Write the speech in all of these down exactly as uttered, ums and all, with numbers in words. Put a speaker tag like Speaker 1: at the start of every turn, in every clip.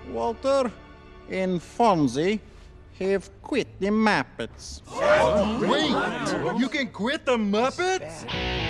Speaker 1: Walter and Fonzie have quit the Muppets.
Speaker 2: Wait, you can quit the Muppets?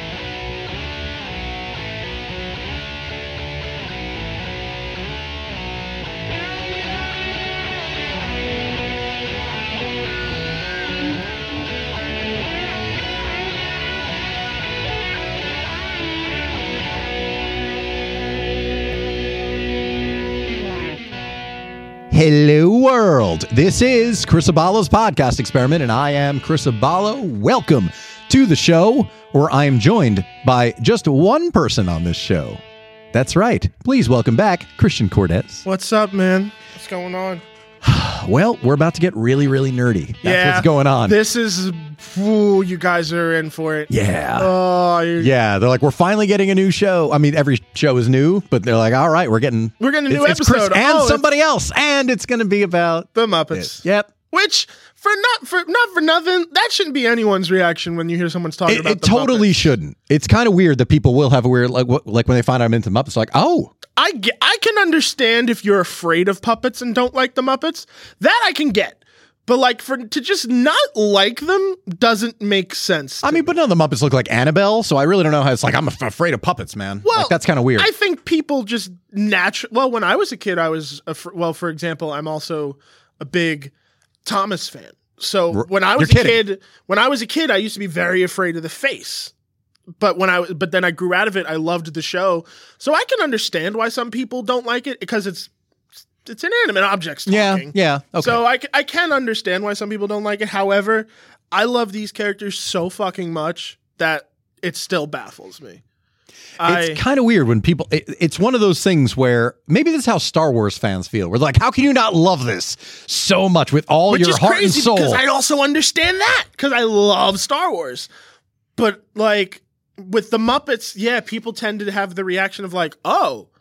Speaker 3: Hello, world. This is Chris Abalo's podcast experiment, and I am Chris Abalo. Welcome to the show where I am joined by just one person on this show. That's right. Please welcome back Christian Cordes.
Speaker 4: What's up, man? What's going on?
Speaker 3: Well, we're about to get really, really nerdy. That's
Speaker 4: yeah,
Speaker 3: what's going on.
Speaker 4: This is, ooh, you guys are in for it.
Speaker 3: Yeah.
Speaker 4: Oh, you're,
Speaker 3: yeah. They're like, we're finally getting a new show. I mean, every show is new, but they're like, all right, we're getting,
Speaker 4: we're getting a new
Speaker 3: it's, it's
Speaker 4: episode.
Speaker 3: Chris and
Speaker 4: oh,
Speaker 3: somebody else, and it's going to be about
Speaker 4: the Muppets.
Speaker 3: This. Yep.
Speaker 4: Which, for not for not for nothing, that shouldn't be anyone's reaction when you hear someone's talking
Speaker 3: It,
Speaker 4: about
Speaker 3: it
Speaker 4: the
Speaker 3: totally
Speaker 4: Muppets.
Speaker 3: shouldn't. It's kind of weird that people will have a weird, like, what, like when they find out I'm into Muppets, like, oh.
Speaker 4: I, get, I can understand if you're afraid of puppets and don't like the Muppets. That I can get. But like for to just not like them doesn't make sense.
Speaker 3: I mean, but none of the Muppets look like Annabelle, so I really don't know how it's like, I'm af- afraid of puppets, man.
Speaker 4: Well,
Speaker 3: like, that's kind of weird.
Speaker 4: I think people just naturally, well, when I was a kid, I was, af- well, for example, I'm also a big Thomas fan. So
Speaker 3: R-
Speaker 4: when I was
Speaker 3: you're
Speaker 4: a
Speaker 3: kidding.
Speaker 4: kid, when I was a kid, I used to be very afraid of the face. But when I, but then I grew out of it. I loved the show, so I can understand why some people don't like it because it's it's inanimate objects talking.
Speaker 3: Yeah, yeah. Okay.
Speaker 4: So I, I can understand why some people don't like it. However, I love these characters so fucking much that it still baffles me.
Speaker 3: It's
Speaker 4: I,
Speaker 3: kind of weird when people, it, it's one of those things where maybe this is how Star Wars fans feel. We're like, how can you not love this so much with all
Speaker 4: which
Speaker 3: your
Speaker 4: is
Speaker 3: heart
Speaker 4: crazy
Speaker 3: and soul?
Speaker 4: because I also understand that because I love Star Wars. But like with the Muppets, yeah, people tend to have the reaction of like, oh,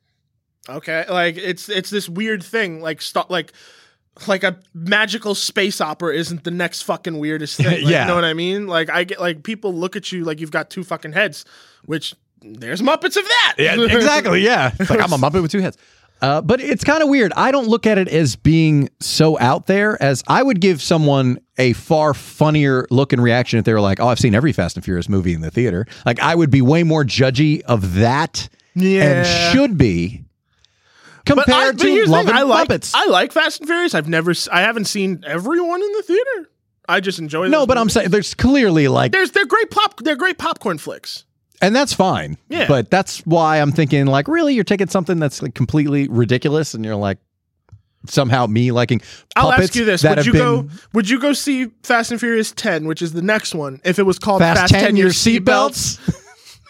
Speaker 4: okay, like it's it's this weird thing, like st- like like a magical space opera isn't the next fucking weirdest thing. Like,
Speaker 3: Yeah.
Speaker 4: You know what I mean? Like I get like people look at you like you've got two fucking heads, which there's Muppets of that.
Speaker 3: Yeah, exactly. Yeah. It's like, I'm a Muppet with two heads. Uh, but it's kind of weird. I don't look at it as being so out there as I would give someone a far funnier looking reaction if they were like, oh, I've seen every Fast and Furious movie in the theater. Like, I would be way more judgy of that
Speaker 4: Yeah.
Speaker 3: and should be compared
Speaker 4: But, I, but
Speaker 3: to
Speaker 4: here's the
Speaker 3: loving
Speaker 4: thing, I like
Speaker 3: Muppets.
Speaker 4: I like Fast and Furious. I've never s- I haven't seen everyone in the theater. I just enjoy
Speaker 3: no,
Speaker 4: those
Speaker 3: but I'm
Speaker 4: movies.
Speaker 3: saying there's clearly like,
Speaker 4: There's they're great pop they're great popcorn flicks.
Speaker 3: and that's fine.
Speaker 4: Yeah.
Speaker 3: But that's why I'm thinking like, really, you're taking something that's like completely ridiculous and you're like, somehow me liking
Speaker 4: I'll
Speaker 3: puppets
Speaker 4: ask you this:
Speaker 3: that
Speaker 4: Would
Speaker 3: have
Speaker 4: you
Speaker 3: been
Speaker 4: go? Would you go see Fast and Furious ten, which is the next one, if it was called
Speaker 3: Fast,
Speaker 4: Fast,
Speaker 3: ten,
Speaker 4: ten
Speaker 3: your
Speaker 4: Your Seatbelts?
Speaker 3: seatbelts?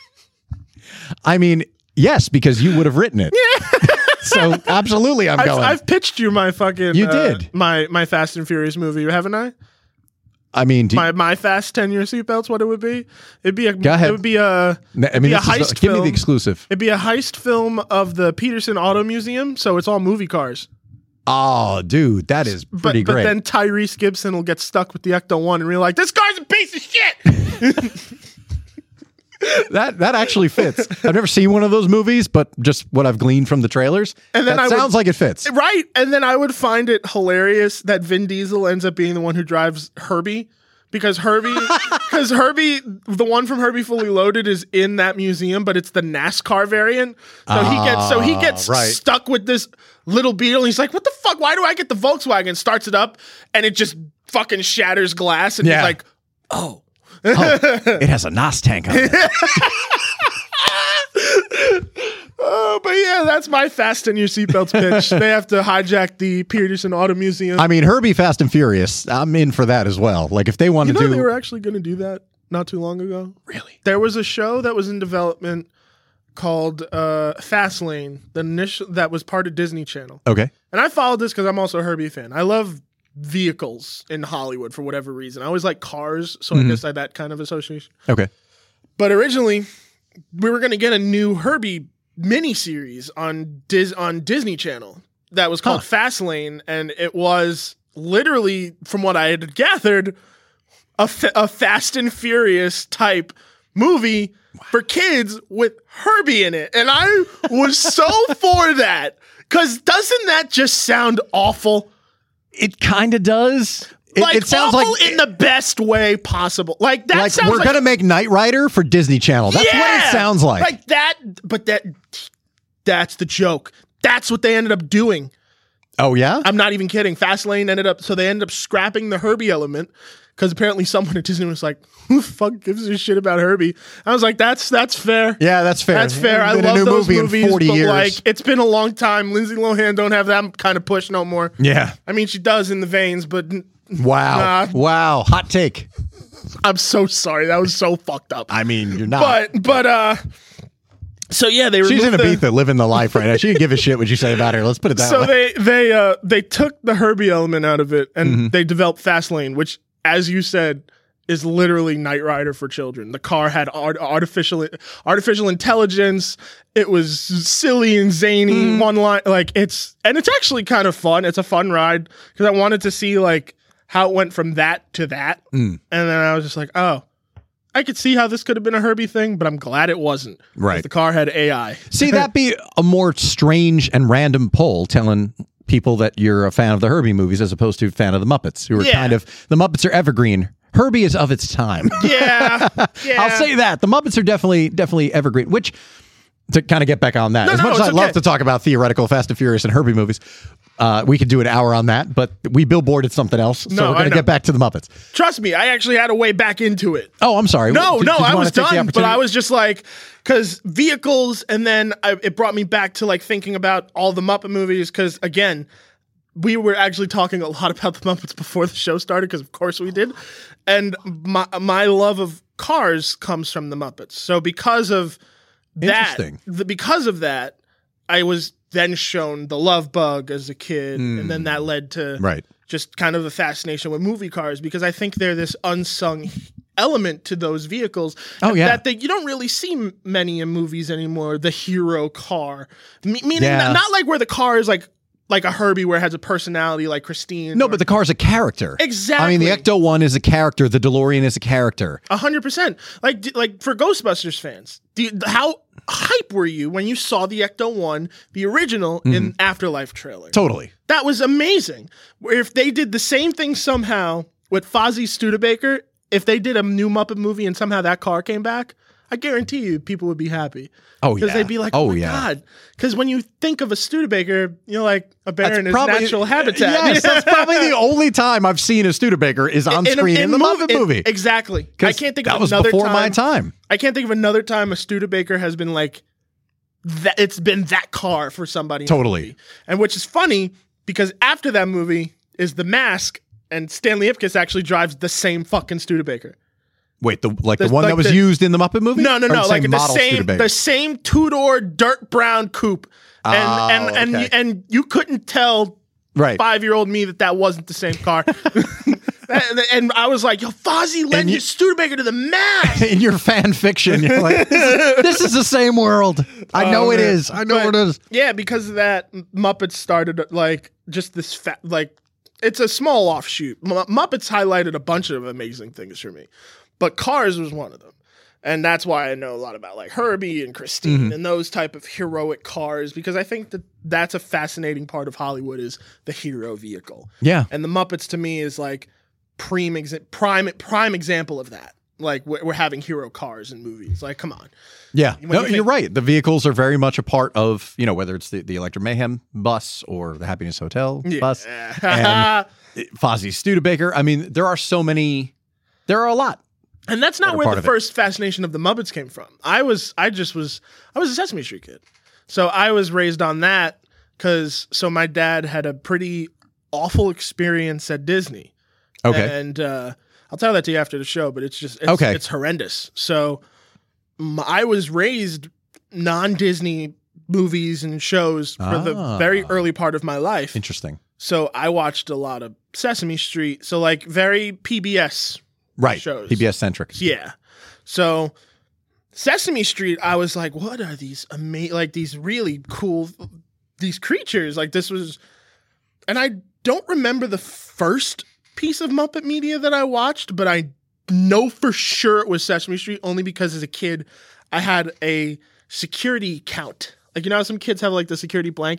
Speaker 3: I mean, yes, because you would have written it. Yeah. So absolutely, I'm
Speaker 4: I've,
Speaker 3: going.
Speaker 4: I've pitched you my fucking.
Speaker 3: You
Speaker 4: uh,
Speaker 3: did.
Speaker 4: my my Fast and Furious movie, haven't I?
Speaker 3: I mean, do you-
Speaker 4: My my Fast ten Your Seatbelts. What it would be? It'd be a.
Speaker 3: Go ahead.
Speaker 4: It would be a.
Speaker 3: I mean,
Speaker 4: be a
Speaker 3: this is-
Speaker 4: heist
Speaker 3: give me the
Speaker 4: film.
Speaker 3: exclusive.
Speaker 4: It'd be a heist film of the Peterson Auto Museum, so it's all movie cars.
Speaker 3: Oh, dude, that is
Speaker 4: But,
Speaker 3: pretty
Speaker 4: but
Speaker 3: great.
Speaker 4: then Tyrese Gibson will get stuck with the Ecto one and realize this car's a piece of shit.
Speaker 3: that that actually fits. I've never seen one of those movies, but just what I've gleaned from the trailers,
Speaker 4: And then
Speaker 3: that
Speaker 4: I would-
Speaker 3: sounds like it fits.
Speaker 4: Right. And then I would find it hilarious that Vin Diesel ends up being the one who drives Herbie. Because Herbie, because Herbie, the one from Herbie Fully Loaded is in that museum, but it's the NASCAR variant. So he gets, so he gets
Speaker 3: Ah, right.
Speaker 4: stuck with this little Beetle. He's like, "What the fuck? Why do I get the Volkswagen?" Starts it up, and it just fucking shatters glass. And
Speaker 3: Yeah.
Speaker 4: he's like, "Oh."
Speaker 3: Oh, it has a N O S tank on it.
Speaker 4: Oh, but yeah, that's my Fasten Your Seatbelts pitch. They have to hijack the Peterson Auto Museum.
Speaker 3: I mean, Herbie Fast and Furious, I'm in for that as well. Like, if they want
Speaker 4: You
Speaker 3: to
Speaker 4: know
Speaker 3: do.
Speaker 4: they were actually going to do that not too long ago?
Speaker 3: Really?
Speaker 4: There was a show that was in development called uh, Fastlane, the initial, that was part of Disney Channel.
Speaker 3: Okay.
Speaker 4: And I followed this because I'm also a Herbie fan. I love vehicles in Hollywood for whatever reason. I always like cars, so I guess I had that kind of association.
Speaker 3: Okay.
Speaker 4: But originally, we were going to get a new Herbie miniseries on Dis- on Disney Channel that was called
Speaker 3: Huh.
Speaker 4: Fastlane, and it was literally, from what I had gathered, a, fa- a Fast and Furious type movie for kids with Herbie in it. And I was so for that. Because doesn't that just sound awful?
Speaker 3: It kind of does. It,
Speaker 4: Like
Speaker 3: it sounds
Speaker 4: awful
Speaker 3: like
Speaker 4: in the best way possible. Like that
Speaker 3: like
Speaker 4: sounds
Speaker 3: we're
Speaker 4: like,
Speaker 3: gonna make Knight Rider for Disney Channel. That's what
Speaker 4: Yeah!
Speaker 3: it sounds like.
Speaker 4: Like that, but that that's the joke. That's what they ended up doing.
Speaker 3: Oh yeah.
Speaker 4: I'm not even kidding. Fastlane ended up, so they ended up scrapping the Herbie element because apparently someone at Disney was like, "Who the fuck gives a shit about Herbie?" I was like, "That's that's fair.
Speaker 3: Yeah, that's fair.
Speaker 4: That's fair. I
Speaker 3: Been a
Speaker 4: love
Speaker 3: new
Speaker 4: those
Speaker 3: movie
Speaker 4: movies,
Speaker 3: in forty
Speaker 4: but
Speaker 3: years.
Speaker 4: like, it's been a long time. Lindsay Lohan don't have that kind of push no more.
Speaker 3: Yeah.
Speaker 4: I mean, she does in the veins, but
Speaker 3: Wow.
Speaker 4: Nah.
Speaker 3: Wow. Hot take.
Speaker 4: I'm so sorry. That was so fucked up.
Speaker 3: I mean, you're not.
Speaker 4: But but uh, so yeah, they
Speaker 3: She's in
Speaker 4: removed the-
Speaker 3: Ibiza living the life right now. She could give a shit what you say about her. Let's put it that
Speaker 4: So
Speaker 3: way.
Speaker 4: they they uh they took the Herbie element out of it and
Speaker 3: Mm-hmm.
Speaker 4: they developed Fastlane, which, as you said, is literally Knight Rider for children. The car had art- artificial artificial intelligence. It was silly and zany.
Speaker 3: Mm-hmm.
Speaker 4: One line, like it's and it's actually kind of fun. It's a fun ride because I wanted to see like how it went from that to that,
Speaker 3: Mm.
Speaker 4: and then I was just like, oh. I could see how this could have been a Herbie thing, but I'm glad it wasn't. 'Cause
Speaker 3: Right.
Speaker 4: The car had A I.
Speaker 3: See, that'd be a more strange and random poll telling people that you're a fan of the Herbie movies as opposed to a fan of the Muppets, who are
Speaker 4: Yeah.
Speaker 3: kind of, the Muppets are evergreen. Herbie is of its time.
Speaker 4: Yeah. yeah.
Speaker 3: I'll say that. The Muppets are definitely, definitely evergreen, which, to kind of get back on that,
Speaker 4: No,
Speaker 3: as
Speaker 4: no,
Speaker 3: much as
Speaker 4: it's
Speaker 3: I'd love
Speaker 4: okay.
Speaker 3: to talk about theoretical Fast and Furious and Herbie movies, uh, we could do an hour on that, but we billboarded something else, so
Speaker 4: No,
Speaker 3: we're
Speaker 4: I
Speaker 3: going to
Speaker 4: know.
Speaker 3: get back to the Muppets.
Speaker 4: Trust me, I actually had a way back into it.
Speaker 3: Oh, I'm sorry.
Speaker 4: No,
Speaker 3: Did-
Speaker 4: no,
Speaker 3: did you
Speaker 4: I
Speaker 3: wanna
Speaker 4: was
Speaker 3: take the
Speaker 4: done, but
Speaker 3: opportunity?
Speaker 4: I was just like, because vehicles, and then I, it brought me back to like thinking about all the Muppet movies. Because again, we were actually talking a lot about the Muppets before the show started, because of course we did. And my my love of cars comes from the Muppets. So because of that,
Speaker 3: Interesting.
Speaker 4: the, because of that, I was then shown the Love Bug as a kid, and then that led to
Speaker 3: Hmm. Right.
Speaker 4: just kind of a fascination with movie cars, because I think they're this unsung element to those vehicles.
Speaker 3: Oh, yeah.
Speaker 4: that they, you don't really see m- many in movies anymore. The hero car, Me- meaning
Speaker 3: Yeah.
Speaker 4: not, not like where the car is like like a Herbie where it has a personality like Christine.
Speaker 3: No,
Speaker 4: or-
Speaker 3: but the car's a character.
Speaker 4: Exactly.
Speaker 3: I mean, the Ecto one is a character. The DeLorean is a character.
Speaker 4: A hundred percent. Like, d- like for Ghostbusters fans, do you- how hype were you when you saw the Ecto One, the original,
Speaker 3: Mm-hmm.
Speaker 4: in Afterlife trailer?
Speaker 3: Totally.
Speaker 4: That was amazing. Where if they did the same thing somehow with Fozzie Studebaker, if they did a new Muppet movie and somehow that car came back, I guarantee you people would be happy.
Speaker 3: Oh,
Speaker 4: Because
Speaker 3: yeah.
Speaker 4: they'd be like, oh,
Speaker 3: Oh,
Speaker 4: my
Speaker 3: yeah.
Speaker 4: God. Because when you think of a Studebaker, you're like, a bear
Speaker 3: That's
Speaker 4: in his
Speaker 3: probably-
Speaker 4: natural habitat.
Speaker 3: Yes, that's probably the only time I've seen a Studebaker is on
Speaker 4: a-
Speaker 3: screen in, the
Speaker 4: mov-
Speaker 3: Muppet
Speaker 4: in-
Speaker 3: movie.
Speaker 4: Exactly. I
Speaker 3: 'Cause
Speaker 4: can't think
Speaker 3: that
Speaker 4: of
Speaker 3: was
Speaker 4: another
Speaker 3: before
Speaker 4: time.
Speaker 3: my time.
Speaker 4: I can't think of another time a Studebaker has been like that. It's been that car for somebody. in a
Speaker 3: Totally.
Speaker 4: movie. And which is funny because after that movie is The Mask, and Stanley Ipkiss actually drives the same fucking Studebaker.
Speaker 3: Wait, the like the,
Speaker 4: The-
Speaker 3: one
Speaker 4: like
Speaker 3: that was
Speaker 4: the-
Speaker 3: used in the Muppet movie?
Speaker 4: No, no,
Speaker 3: Or
Speaker 4: no,
Speaker 3: the
Speaker 4: like
Speaker 3: same
Speaker 4: the
Speaker 3: model
Speaker 4: same,
Speaker 3: Studebaker?
Speaker 4: the same two door dirt brown coupe, and
Speaker 3: Oh,
Speaker 4: and and
Speaker 3: okay.
Speaker 4: and you couldn't tell
Speaker 3: Right.
Speaker 4: five year old me that that wasn't the same car. and, and I was like, "Yo, Fozzie, lend
Speaker 3: And
Speaker 4: your
Speaker 3: you-
Speaker 4: Studebaker to the Mask."
Speaker 3: In your fan fiction, you're like, this is, this is the same world. I know
Speaker 4: Oh,
Speaker 3: it
Speaker 4: man.
Speaker 3: is. I know
Speaker 4: But,
Speaker 3: it is.
Speaker 4: Yeah, because of that, Muppets started like just this fa- like it's a small offshoot. M- Muppets highlighted a bunch of amazing things for me, but Cars was one of them, and that's why I know a lot about like Herbie and Christine
Speaker 3: Mm-hmm.
Speaker 4: and those type of heroic cars, because I think that that's a fascinating part of Hollywood is the hero vehicle.
Speaker 3: Yeah.
Speaker 4: And the Muppets to me is like prime exa- prime prime example of that. Like we're, we're having hero cars in movies. Like, come on.
Speaker 3: Yeah.
Speaker 4: When
Speaker 3: No,
Speaker 4: you think-
Speaker 3: you're right. The vehicles are very much a part of, you know, whether it's the, the Electric Mayhem bus or the Happiness Hotel bus. And Fozzie Studebaker. I mean, there are so many, there are a lot.
Speaker 4: And that's not
Speaker 3: that are
Speaker 4: where
Speaker 3: part
Speaker 4: the
Speaker 3: of it.
Speaker 4: first fascination of the Muppets came from. I was, I just was, I was a Sesame Street kid. So I was raised on that because, so my dad had a pretty awful experience at Disney.
Speaker 3: Okay.
Speaker 4: And uh, I'll tell that to you after the show, but it's just, it's,
Speaker 3: Okay.
Speaker 4: it's horrendous. So m- I was raised non-Disney movies and shows for the
Speaker 3: Ah.
Speaker 4: very early part of my life.
Speaker 3: Interesting.
Speaker 4: So I watched a lot of Sesame Street. So like very P B S
Speaker 3: Right.
Speaker 4: shows.
Speaker 3: P B S centric.
Speaker 4: Yeah. So Sesame Street, I was like, what are these amazing, like these really cool, these creatures? Like this was, and I don't remember the first piece of Muppet media that I watched, but I know for sure it was Sesame Street only because as a kid, I had a security count. Like, you know how some kids have like the security blanket?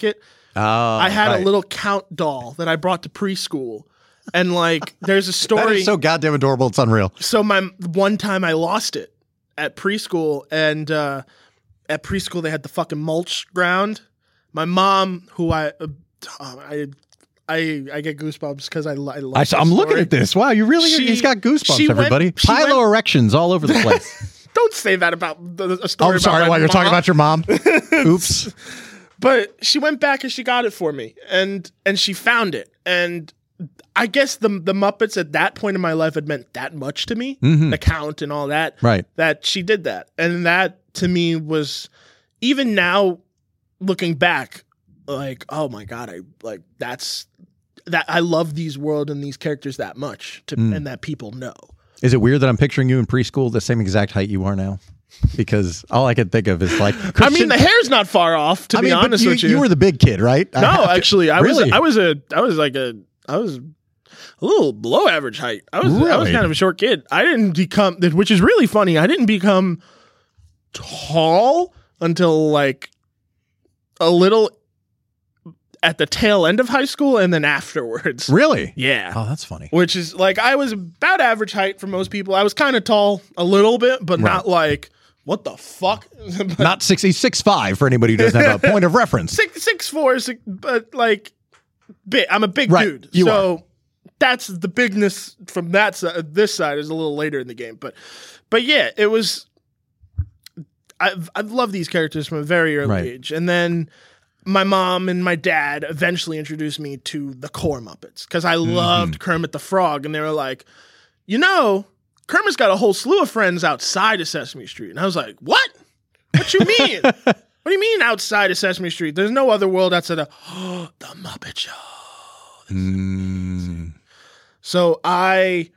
Speaker 3: Oh,
Speaker 4: I had
Speaker 3: right.
Speaker 4: a little Count doll that I brought to preschool. And like, there's a
Speaker 3: That
Speaker 4: story.
Speaker 3: is so goddamn adorable. It's unreal.
Speaker 4: So my one time I lost it at preschool, and uh, at preschool they had the fucking mulch ground. My mom, who I, uh, I, I, I get goosebumps because I, I love.
Speaker 3: I,
Speaker 4: this
Speaker 3: I'm looking
Speaker 4: story.
Speaker 3: at this. Wow, you really,
Speaker 4: She-
Speaker 3: he's got goosebumps,
Speaker 4: she went-
Speaker 3: everybody.
Speaker 4: she
Speaker 3: Pilo
Speaker 4: went-
Speaker 3: erections all over the place.
Speaker 4: Don't say that about the, a
Speaker 3: Oh,
Speaker 4: story.
Speaker 3: I'm sorry.
Speaker 4: about my
Speaker 3: While you're talking
Speaker 4: mom.
Speaker 3: about your mom. Oops.
Speaker 4: But she went back and she got it for me, and and she found it, and I guess the the Muppets at that point in my life had meant that much to me,
Speaker 3: Mhm.
Speaker 4: the Count and all that,
Speaker 3: Right.
Speaker 4: that she did that, and that to me was, even now, looking back, like, oh my god, I like that's that I love these world and these characters that much, to,
Speaker 3: Mm.
Speaker 4: and that people know.
Speaker 3: Is it weird that I'm picturing you in preschool the same exact height you are now? Because all I can think of is like Christian,
Speaker 4: I mean, the hair's not far off, to
Speaker 3: I
Speaker 4: be
Speaker 3: mean, but
Speaker 4: honest
Speaker 3: you,
Speaker 4: with you.
Speaker 3: you were the big kid, right? I
Speaker 4: No,
Speaker 3: have to-
Speaker 4: actually, I
Speaker 3: Really?
Speaker 4: was I was a I was like a I was a little below average height. I was I was
Speaker 3: Really?
Speaker 4: kind of a short kid. I didn't become, which is really funny. I didn't become tall until like a little at the tail end of high school, and then afterwards.
Speaker 3: Really?
Speaker 4: Yeah.
Speaker 3: Oh, that's funny.
Speaker 4: Which is like, I was about average height for most people. I was kind of tall a little bit, but not like, what the fuck? But
Speaker 3: Not six. He's six five for anybody who doesn't have a point of reference.
Speaker 4: six six four, six, but like big. I'm a big
Speaker 3: Right,
Speaker 4: dude,
Speaker 3: you
Speaker 4: so that's the bigness from that side. This side is a little later in the game, but but yeah, it was. I've I've loved these characters from a very early
Speaker 3: Right.
Speaker 4: age, and then my mom and my dad eventually introduced me to the core Muppets because I
Speaker 3: Mm-hmm.
Speaker 4: loved Kermit the Frog, and they were like, you know, Kermit's got a whole slew of friends outside of Sesame Street, and I was like, what? What you mean? What do you mean outside of Sesame Street? There's no other world outside of oh, the Muppet Show.
Speaker 3: Mm.
Speaker 4: So I,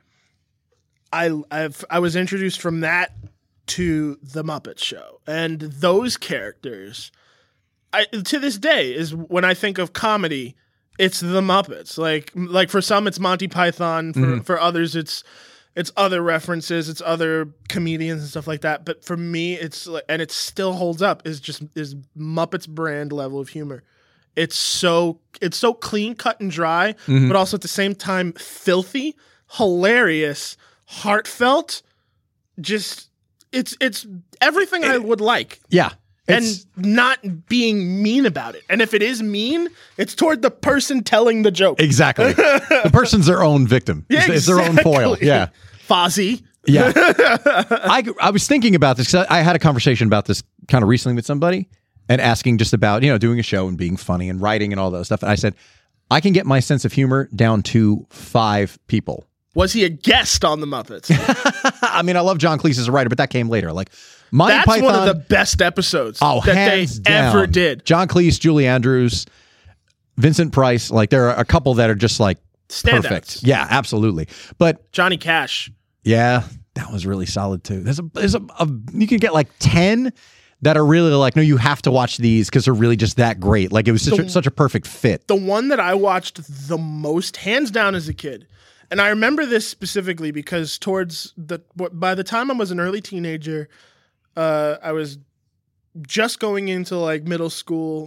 Speaker 4: I, I've, I was introduced from that to the Muppet Show, and those characters, I to this day is when I think of comedy, it's the Muppets. Like, like for some, it's Monty Python. For
Speaker 3: Mm-hmm.
Speaker 4: for others, it's it's other references, it's other comedians and stuff like that. But for me, it's like, and it still holds up, is just is Muppets brand level of humor. It's so it's so clean cut and dry,
Speaker 3: Mm-hmm.
Speaker 4: but also at the same time filthy, hilarious, heartfelt. Just it's it's everything I would like,
Speaker 3: Yeah. It's,
Speaker 4: and not being mean about it. And if it is mean, it's toward the person telling the joke.
Speaker 3: exactly. The person's their own victim.
Speaker 4: Yeah,
Speaker 3: it's, it's their own foil.
Speaker 4: exactly.
Speaker 3: Yeah.
Speaker 4: Fozzie.
Speaker 3: Yeah. I, I was thinking about this because I, I had a conversation about this kind of recently with somebody and asking just about, you know, doing a show and being funny and writing and all that stuff. And I said, I can get my sense of humor down to five people.
Speaker 4: Was he a guest on the Muppets?
Speaker 3: I mean, I love John Cleese as a writer, but that came later. Like, Monty
Speaker 4: That's
Speaker 3: Python.
Speaker 4: one of the best episodes
Speaker 3: oh,
Speaker 4: that
Speaker 3: hands
Speaker 4: they
Speaker 3: down.
Speaker 4: ever did.
Speaker 3: John Cleese, Julie Andrews, Vincent Price. Like, there are a couple that are just like
Speaker 4: Standouts.
Speaker 3: perfect. Yeah, absolutely. But
Speaker 4: Johnny Cash.
Speaker 3: yeah, that was really solid too. There's a, there's a, a you can get like ten that are really like, no, you have to watch these because they're really just that great. Like, it was such, a, such a perfect fit.
Speaker 4: The one that I watched the most, hands down, as a kid. And I remember this specifically because towards the by the time I was an early teenager, uh, I was just going into like middle school.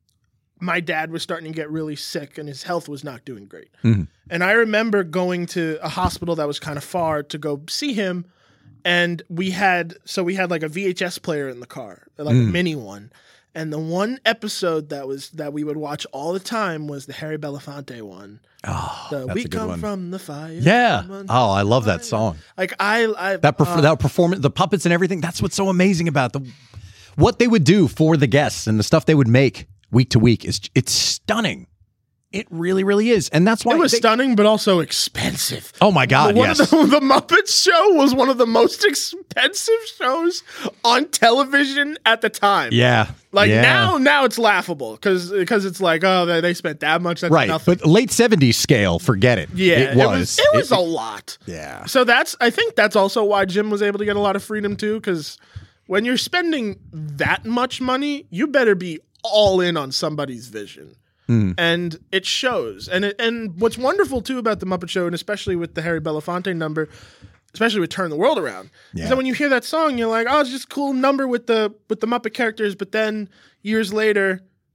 Speaker 4: My dad was starting to get really sick and his health was not doing great.
Speaker 3: Mhm.
Speaker 4: And I remember going to a hospital that was kind of far to go see him. And we had, so we had like a V H S player in the car, like a mini one. And the one episode that was, that we would watch all the time was the Harry Belafonte one.
Speaker 3: Oh,
Speaker 4: The,
Speaker 3: that's
Speaker 4: we
Speaker 3: a good
Speaker 4: come
Speaker 3: one.
Speaker 4: from the fire.
Speaker 3: Yeah.
Speaker 4: come on."
Speaker 3: Oh, I love that song.
Speaker 4: Like I, I
Speaker 3: That perf-
Speaker 4: uh,
Speaker 3: that performance, the puppets and everything. That's what's so amazing about the what they would do for the guests and the stuff they would make week to week is it's stunning. It really, really is, and that's why
Speaker 4: it was
Speaker 3: they-
Speaker 4: stunning, but also expensive.
Speaker 3: Oh my God!
Speaker 4: One
Speaker 3: Yes.
Speaker 4: of the, the Muppets show was one of the most expensive shows on television at the time.
Speaker 3: yeah.
Speaker 4: Like
Speaker 3: yeah.
Speaker 4: now, now it's laughable because because it's like, oh, they, they spent that much. That's
Speaker 3: right?
Speaker 4: nothing.
Speaker 3: But late seventies scale, forget it.
Speaker 4: Yeah,
Speaker 3: it was.
Speaker 4: It was, a lot.
Speaker 3: Yeah.
Speaker 4: So that's I think that's also why Jim was able to get a lot of freedom too, because when you're spending that much money, you better be all in on somebody's vision.
Speaker 3: Mm.
Speaker 4: And it shows. And it, and what's wonderful too about the Muppet Show, and especially with the Harry Belafonte number, especially with Turn the World Around,
Speaker 3: Yeah.
Speaker 4: is that when you hear that song, you're like, oh, it's just a cool number with the with the Muppet characters. But then years later,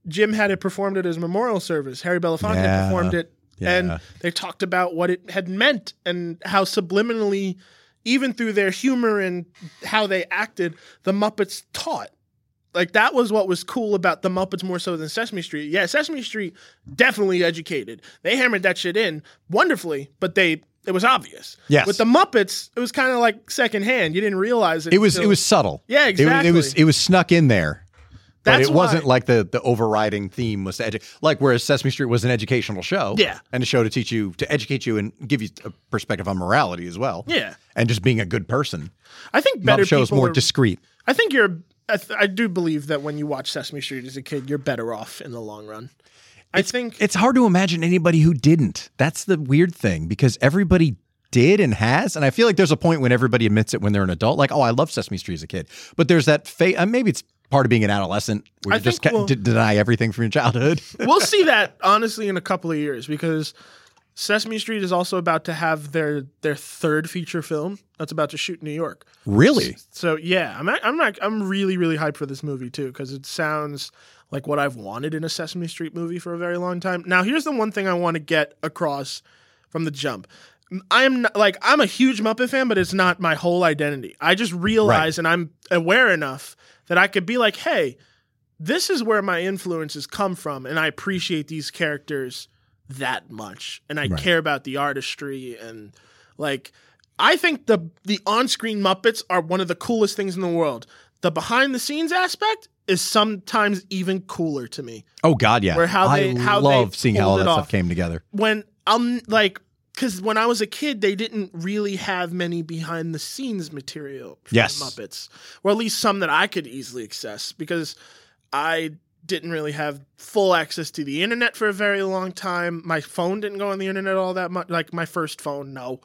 Speaker 4: Jim had it performed at his memorial service. Harry Belafonte had
Speaker 3: Yeah.
Speaker 4: performed it,
Speaker 3: Yeah.
Speaker 4: and they talked about what it had meant and how subliminally, even through their humor and how they acted, the Muppets taught. Like, that was what was cool about the Muppets more so than Sesame Street. Yeah, Sesame Street definitely educated. They hammered that shit in wonderfully, but they it was obvious.
Speaker 3: Yes.
Speaker 4: With the Muppets, it was kind of like secondhand. You didn't realize it.
Speaker 3: It was
Speaker 4: until-
Speaker 3: it was subtle.
Speaker 4: Yeah,
Speaker 3: It was- It,
Speaker 4: exactly.
Speaker 3: was it was snuck in there. But
Speaker 4: That's
Speaker 3: it wasn't
Speaker 4: why-
Speaker 3: like the the overriding theme was to edu- like whereas Sesame Street was an educational show.
Speaker 4: Yeah.
Speaker 3: And a show to teach you to educate you and give you a perspective on morality as well.
Speaker 4: Yeah.
Speaker 3: And just being a good person.
Speaker 4: I think better
Speaker 3: Muppet Show is
Speaker 4: people
Speaker 3: more
Speaker 4: are-
Speaker 3: discreet.
Speaker 4: I think you're. I, th- I do believe that when you watch Sesame Street as a kid, you're better off in the long run. I think
Speaker 3: It's hard to imagine anybody who didn't. That's the weird thing because everybody did and has. And I feel like there's a point when everybody admits it when they're an adult. Like, oh, I love Sesame Street as a kid. But there's that fa- uh, maybe it's part of being an adolescent where
Speaker 4: I
Speaker 3: you just
Speaker 4: think
Speaker 3: ca-
Speaker 4: we'll-
Speaker 3: d- deny everything from your childhood.
Speaker 4: we'll see that honestly in a couple of years because Sesame Street is also about to have their their third feature film that's about to shoot in New York.
Speaker 3: Really?
Speaker 4: So yeah, I'm I'm not I'm really really hyped for this movie too because it sounds like what I've wanted in a Sesame Street movie for a very long time. Now here's the one thing I want to get across from the jump. I am not, like I'm a huge Muppet fan, but it's not my whole identity. I just realize and I'm aware enough that I could be like, hey, this is where my influences come from, and I appreciate these characters that much, and I
Speaker 3: Right.
Speaker 4: care about the artistry and like. I think the the on-screen Muppets are one of the coolest things in the world. The behind-the-scenes aspect is sometimes even cooler to me.
Speaker 3: Oh God, yeah.
Speaker 4: Where how they-
Speaker 3: I
Speaker 4: how they
Speaker 3: love seeing how all
Speaker 4: pulled
Speaker 3: that
Speaker 4: it
Speaker 3: stuff
Speaker 4: off.
Speaker 3: came together.
Speaker 4: When I'm like, because when I was a kid, they didn't really have many behind-the-scenes material for
Speaker 3: Yes.
Speaker 4: the Muppets, or at least some that I could easily access because I didn't really have full access to the internet for a very long time. My phone didn't go on the internet all that much. Like my first phone, no.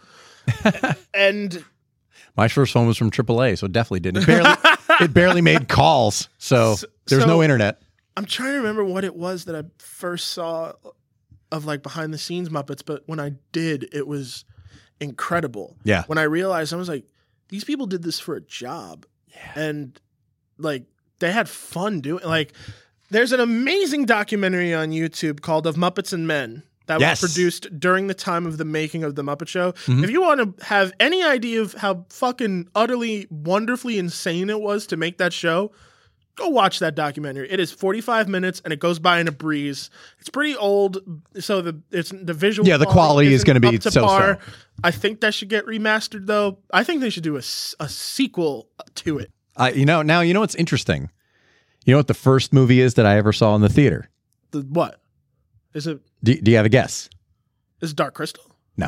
Speaker 4: And
Speaker 3: My first phone was from triple A, so it definitely didn't. It barely, it barely made calls, so there's
Speaker 4: so-
Speaker 3: no internet.
Speaker 4: I'm trying to remember what it was that I first saw of like behind the scenes Muppets, but when I did, it was incredible.
Speaker 3: Yeah.
Speaker 4: When I realized, I was like, these people did this for a job. Yeah. And like they had fun doing like there's an amazing documentary on YouTube called Of Muppets and Men that
Speaker 3: Yes.
Speaker 4: was produced during the time of the making of the Muppet Show.
Speaker 3: Mm-hmm.
Speaker 4: If you want to have any idea of how fucking utterly wonderfully insane it was to make that show, go watch that documentary. It is forty-five minutes and it goes by in a breeze. It's pretty old, so the it's the visual.
Speaker 3: Yeah, the quality is
Speaker 4: isn't
Speaker 3: gonna be
Speaker 4: up to
Speaker 3: so-so.
Speaker 4: par. I think that should get remastered though. I think they should do a, s- a sequel to it.
Speaker 3: I, you know, now you know what's interesting. You know what the first movie is that I ever saw in the theater?
Speaker 4: The what? Is it
Speaker 3: Do, do you have a guess?
Speaker 4: is it Dark Crystal?
Speaker 3: No,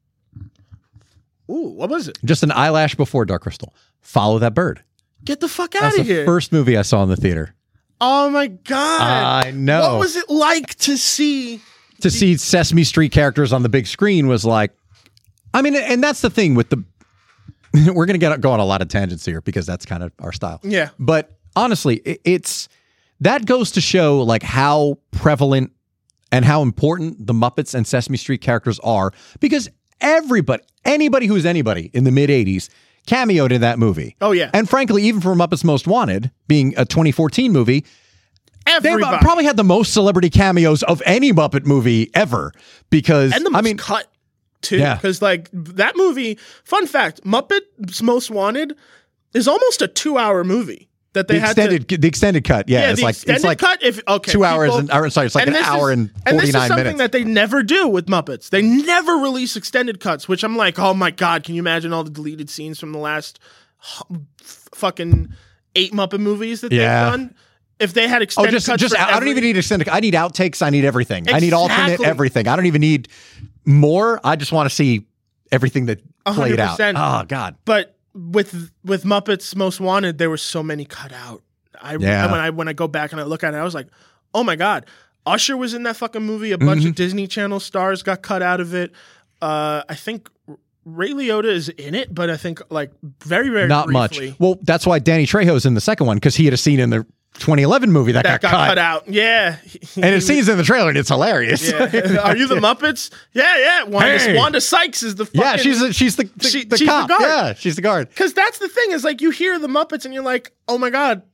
Speaker 4: Ooh, what was it?
Speaker 3: just an eyelash before Dark Crystal. Follow That Bird.
Speaker 4: Get the fuck out
Speaker 3: That's
Speaker 4: of
Speaker 3: the
Speaker 4: here!
Speaker 3: first movie I saw in the theater.
Speaker 4: Oh my god!
Speaker 3: I know.
Speaker 4: What was it like to see?
Speaker 3: To see Sesame Street characters on the big screen was like, I mean, and that's the thing with the. We're gonna get go on a lot of tangents here because that's kind of our style.
Speaker 4: Yeah.
Speaker 3: But honestly, it, it's that goes to show like how prevalent and how important the Muppets and Sesame Street characters are because everybody, anybody who's anybody in the mid eighties cameoed in that movie.
Speaker 4: Oh, yeah.
Speaker 3: And frankly, even for Muppets Most Wanted being a twenty fourteen movie, they
Speaker 4: Everybody.
Speaker 3: probably had the most celebrity cameos of any Muppet movie ever because
Speaker 4: and the most
Speaker 3: I mean,
Speaker 4: cut too.
Speaker 3: Yeah.
Speaker 4: Because like that movie. Fun fact: Muppets Most Wanted is almost a two-hour movie that they
Speaker 3: the
Speaker 4: had
Speaker 3: extended
Speaker 4: to.
Speaker 3: the extended cut, yeah,
Speaker 4: Yeah,
Speaker 3: it's
Speaker 4: the
Speaker 3: like
Speaker 4: extended
Speaker 3: it's like
Speaker 4: cut. If okay,
Speaker 3: two hours
Speaker 4: people-
Speaker 3: and or, sorry, it's like an
Speaker 4: this
Speaker 3: hour
Speaker 4: is-
Speaker 3: and
Speaker 4: and this is
Speaker 3: forty-nine
Speaker 4: something
Speaker 3: minutes.
Speaker 4: that they never do with Muppets. They never release extended cuts, which I'm like, oh my god, can you imagine all the deleted scenes from the last h- f- fucking eight Muppet movies that
Speaker 3: Yeah.
Speaker 4: they've done? If they had
Speaker 3: Oh,
Speaker 4: extended
Speaker 3: just
Speaker 4: cuts,
Speaker 3: just
Speaker 4: for
Speaker 3: I don't
Speaker 4: every-
Speaker 3: even need extended. I need outtakes. I need everything. I need alternate
Speaker 4: Exactly.
Speaker 3: everything. I don't even need more. I just want to see everything that
Speaker 4: one hundred
Speaker 3: played out.
Speaker 4: percent.
Speaker 3: Oh God.
Speaker 4: But with with Muppets Most Wanted, there were so many cut out. I
Speaker 3: Yeah.
Speaker 4: when I when I go back and I look at it, I was like, oh my god, Usher was in that fucking movie. A bunch
Speaker 3: Mm-hmm.
Speaker 4: of Disney Channel stars got cut out of it. Uh, I think Ray Liotta is in it, but I think like very very
Speaker 3: Not
Speaker 4: briefly.
Speaker 3: much. Well, that's why Danny Trejo's in the second one because he had a scene in the twenty eleven movie that,
Speaker 4: That
Speaker 3: got,
Speaker 4: got
Speaker 3: cut.
Speaker 4: cut out. Yeah,
Speaker 3: And it seems in the trailer and it's hilarious.
Speaker 4: Yeah. Are you the Muppets? Yeah, yeah. Wanda,
Speaker 3: Hey.
Speaker 4: Wanda Sykes is the fucking,
Speaker 3: Yeah, she's the, she's the, the,
Speaker 4: She-
Speaker 3: the
Speaker 4: she's the
Speaker 3: cop.
Speaker 4: guard.
Speaker 3: Yeah, she's the guard.
Speaker 4: Because that's the thing is like you hear the Muppets and you're like, oh my god,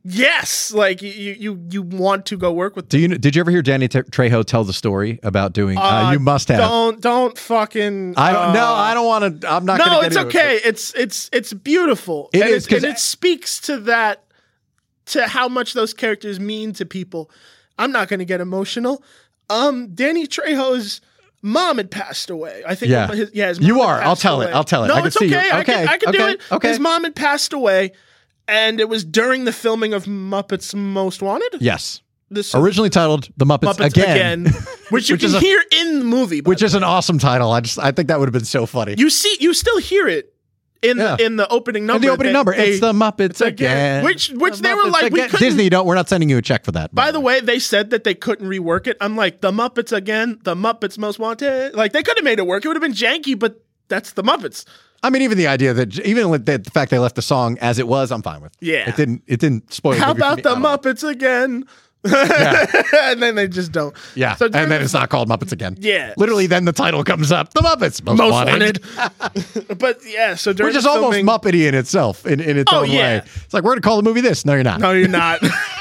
Speaker 4: Yes, like you you you want to go work with.
Speaker 3: Do you did you ever hear Danny T- Trejo tell the story about doing? Uh,
Speaker 4: Uh,
Speaker 3: you must have.
Speaker 4: Don't don't fucking.
Speaker 3: I don't.
Speaker 4: uh,
Speaker 3: no, I don't want to. I'm not.
Speaker 4: No,
Speaker 3: gonna get
Speaker 4: it's
Speaker 3: into
Speaker 4: okay.
Speaker 3: It,
Speaker 4: it's it's it's beautiful.
Speaker 3: It
Speaker 4: and
Speaker 3: is,
Speaker 4: it, and
Speaker 3: 'cause-
Speaker 4: it speaks to that, to how much those characters mean to people. I'm not going to get emotional. Um, Danny Trejo's mom had passed away. I think.
Speaker 3: Yeah.
Speaker 4: his, yeah. His
Speaker 3: You
Speaker 4: mom had
Speaker 3: are. I'll
Speaker 4: passed
Speaker 3: tell it.
Speaker 4: away.
Speaker 3: I'll tell it.
Speaker 4: No,
Speaker 3: I can
Speaker 4: it's
Speaker 3: see you.
Speaker 4: okay. I
Speaker 3: Okay,
Speaker 4: can, I can do
Speaker 3: okay,
Speaker 4: it.
Speaker 3: okay.
Speaker 4: His mom had passed away, and it was during the filming of Muppets Most Wanted.
Speaker 3: yes.
Speaker 4: This
Speaker 3: Originally titled The Muppets,
Speaker 4: Muppets
Speaker 3: Again,
Speaker 4: again, which you
Speaker 3: Which
Speaker 4: can
Speaker 3: is a-
Speaker 4: hear in the movie. by
Speaker 3: which
Speaker 4: the
Speaker 3: is an awesome title. I just I think that would have been so funny.
Speaker 4: You see, you still hear it in
Speaker 3: Yeah.
Speaker 4: the, in the opening number.
Speaker 3: And the opening
Speaker 4: They-
Speaker 3: number,
Speaker 4: they-
Speaker 3: it's the Muppets again.
Speaker 4: Which which
Speaker 3: The
Speaker 4: they were
Speaker 3: Muppets
Speaker 4: like, we
Speaker 3: again.
Speaker 4: couldn't.
Speaker 3: Disney, don't. We're not sending you a check for that.
Speaker 4: By the way, they said that they couldn't rework it. I'm like, the Muppets again, the Muppets Most Wanted. Like they could have made it work. It would have been janky, but that's the Muppets.
Speaker 3: I mean, even the idea that even with the, the fact they left the song as it was, I'm fine with.
Speaker 4: Yeah.
Speaker 3: it didn't. It didn't spoil.
Speaker 4: How
Speaker 3: movie for
Speaker 4: about
Speaker 3: me
Speaker 4: the
Speaker 3: at all.
Speaker 4: Muppets again?
Speaker 3: Yeah.
Speaker 4: And then they just don't.
Speaker 3: Yeah,
Speaker 4: So
Speaker 3: and then
Speaker 4: during-
Speaker 3: it's not called Muppets again.
Speaker 4: Yeah.
Speaker 3: literally, then the title comes up: The Muppets Most,
Speaker 4: Most
Speaker 3: Wanted.
Speaker 4: Wanted. But yeah, so during
Speaker 3: Which is
Speaker 4: the
Speaker 3: almost
Speaker 4: filming,
Speaker 3: Muppety in itself, in, in its
Speaker 4: Oh,
Speaker 3: own
Speaker 4: yeah.
Speaker 3: way. It's like we're gonna call the movie this. No, you're not.
Speaker 4: No, you're not.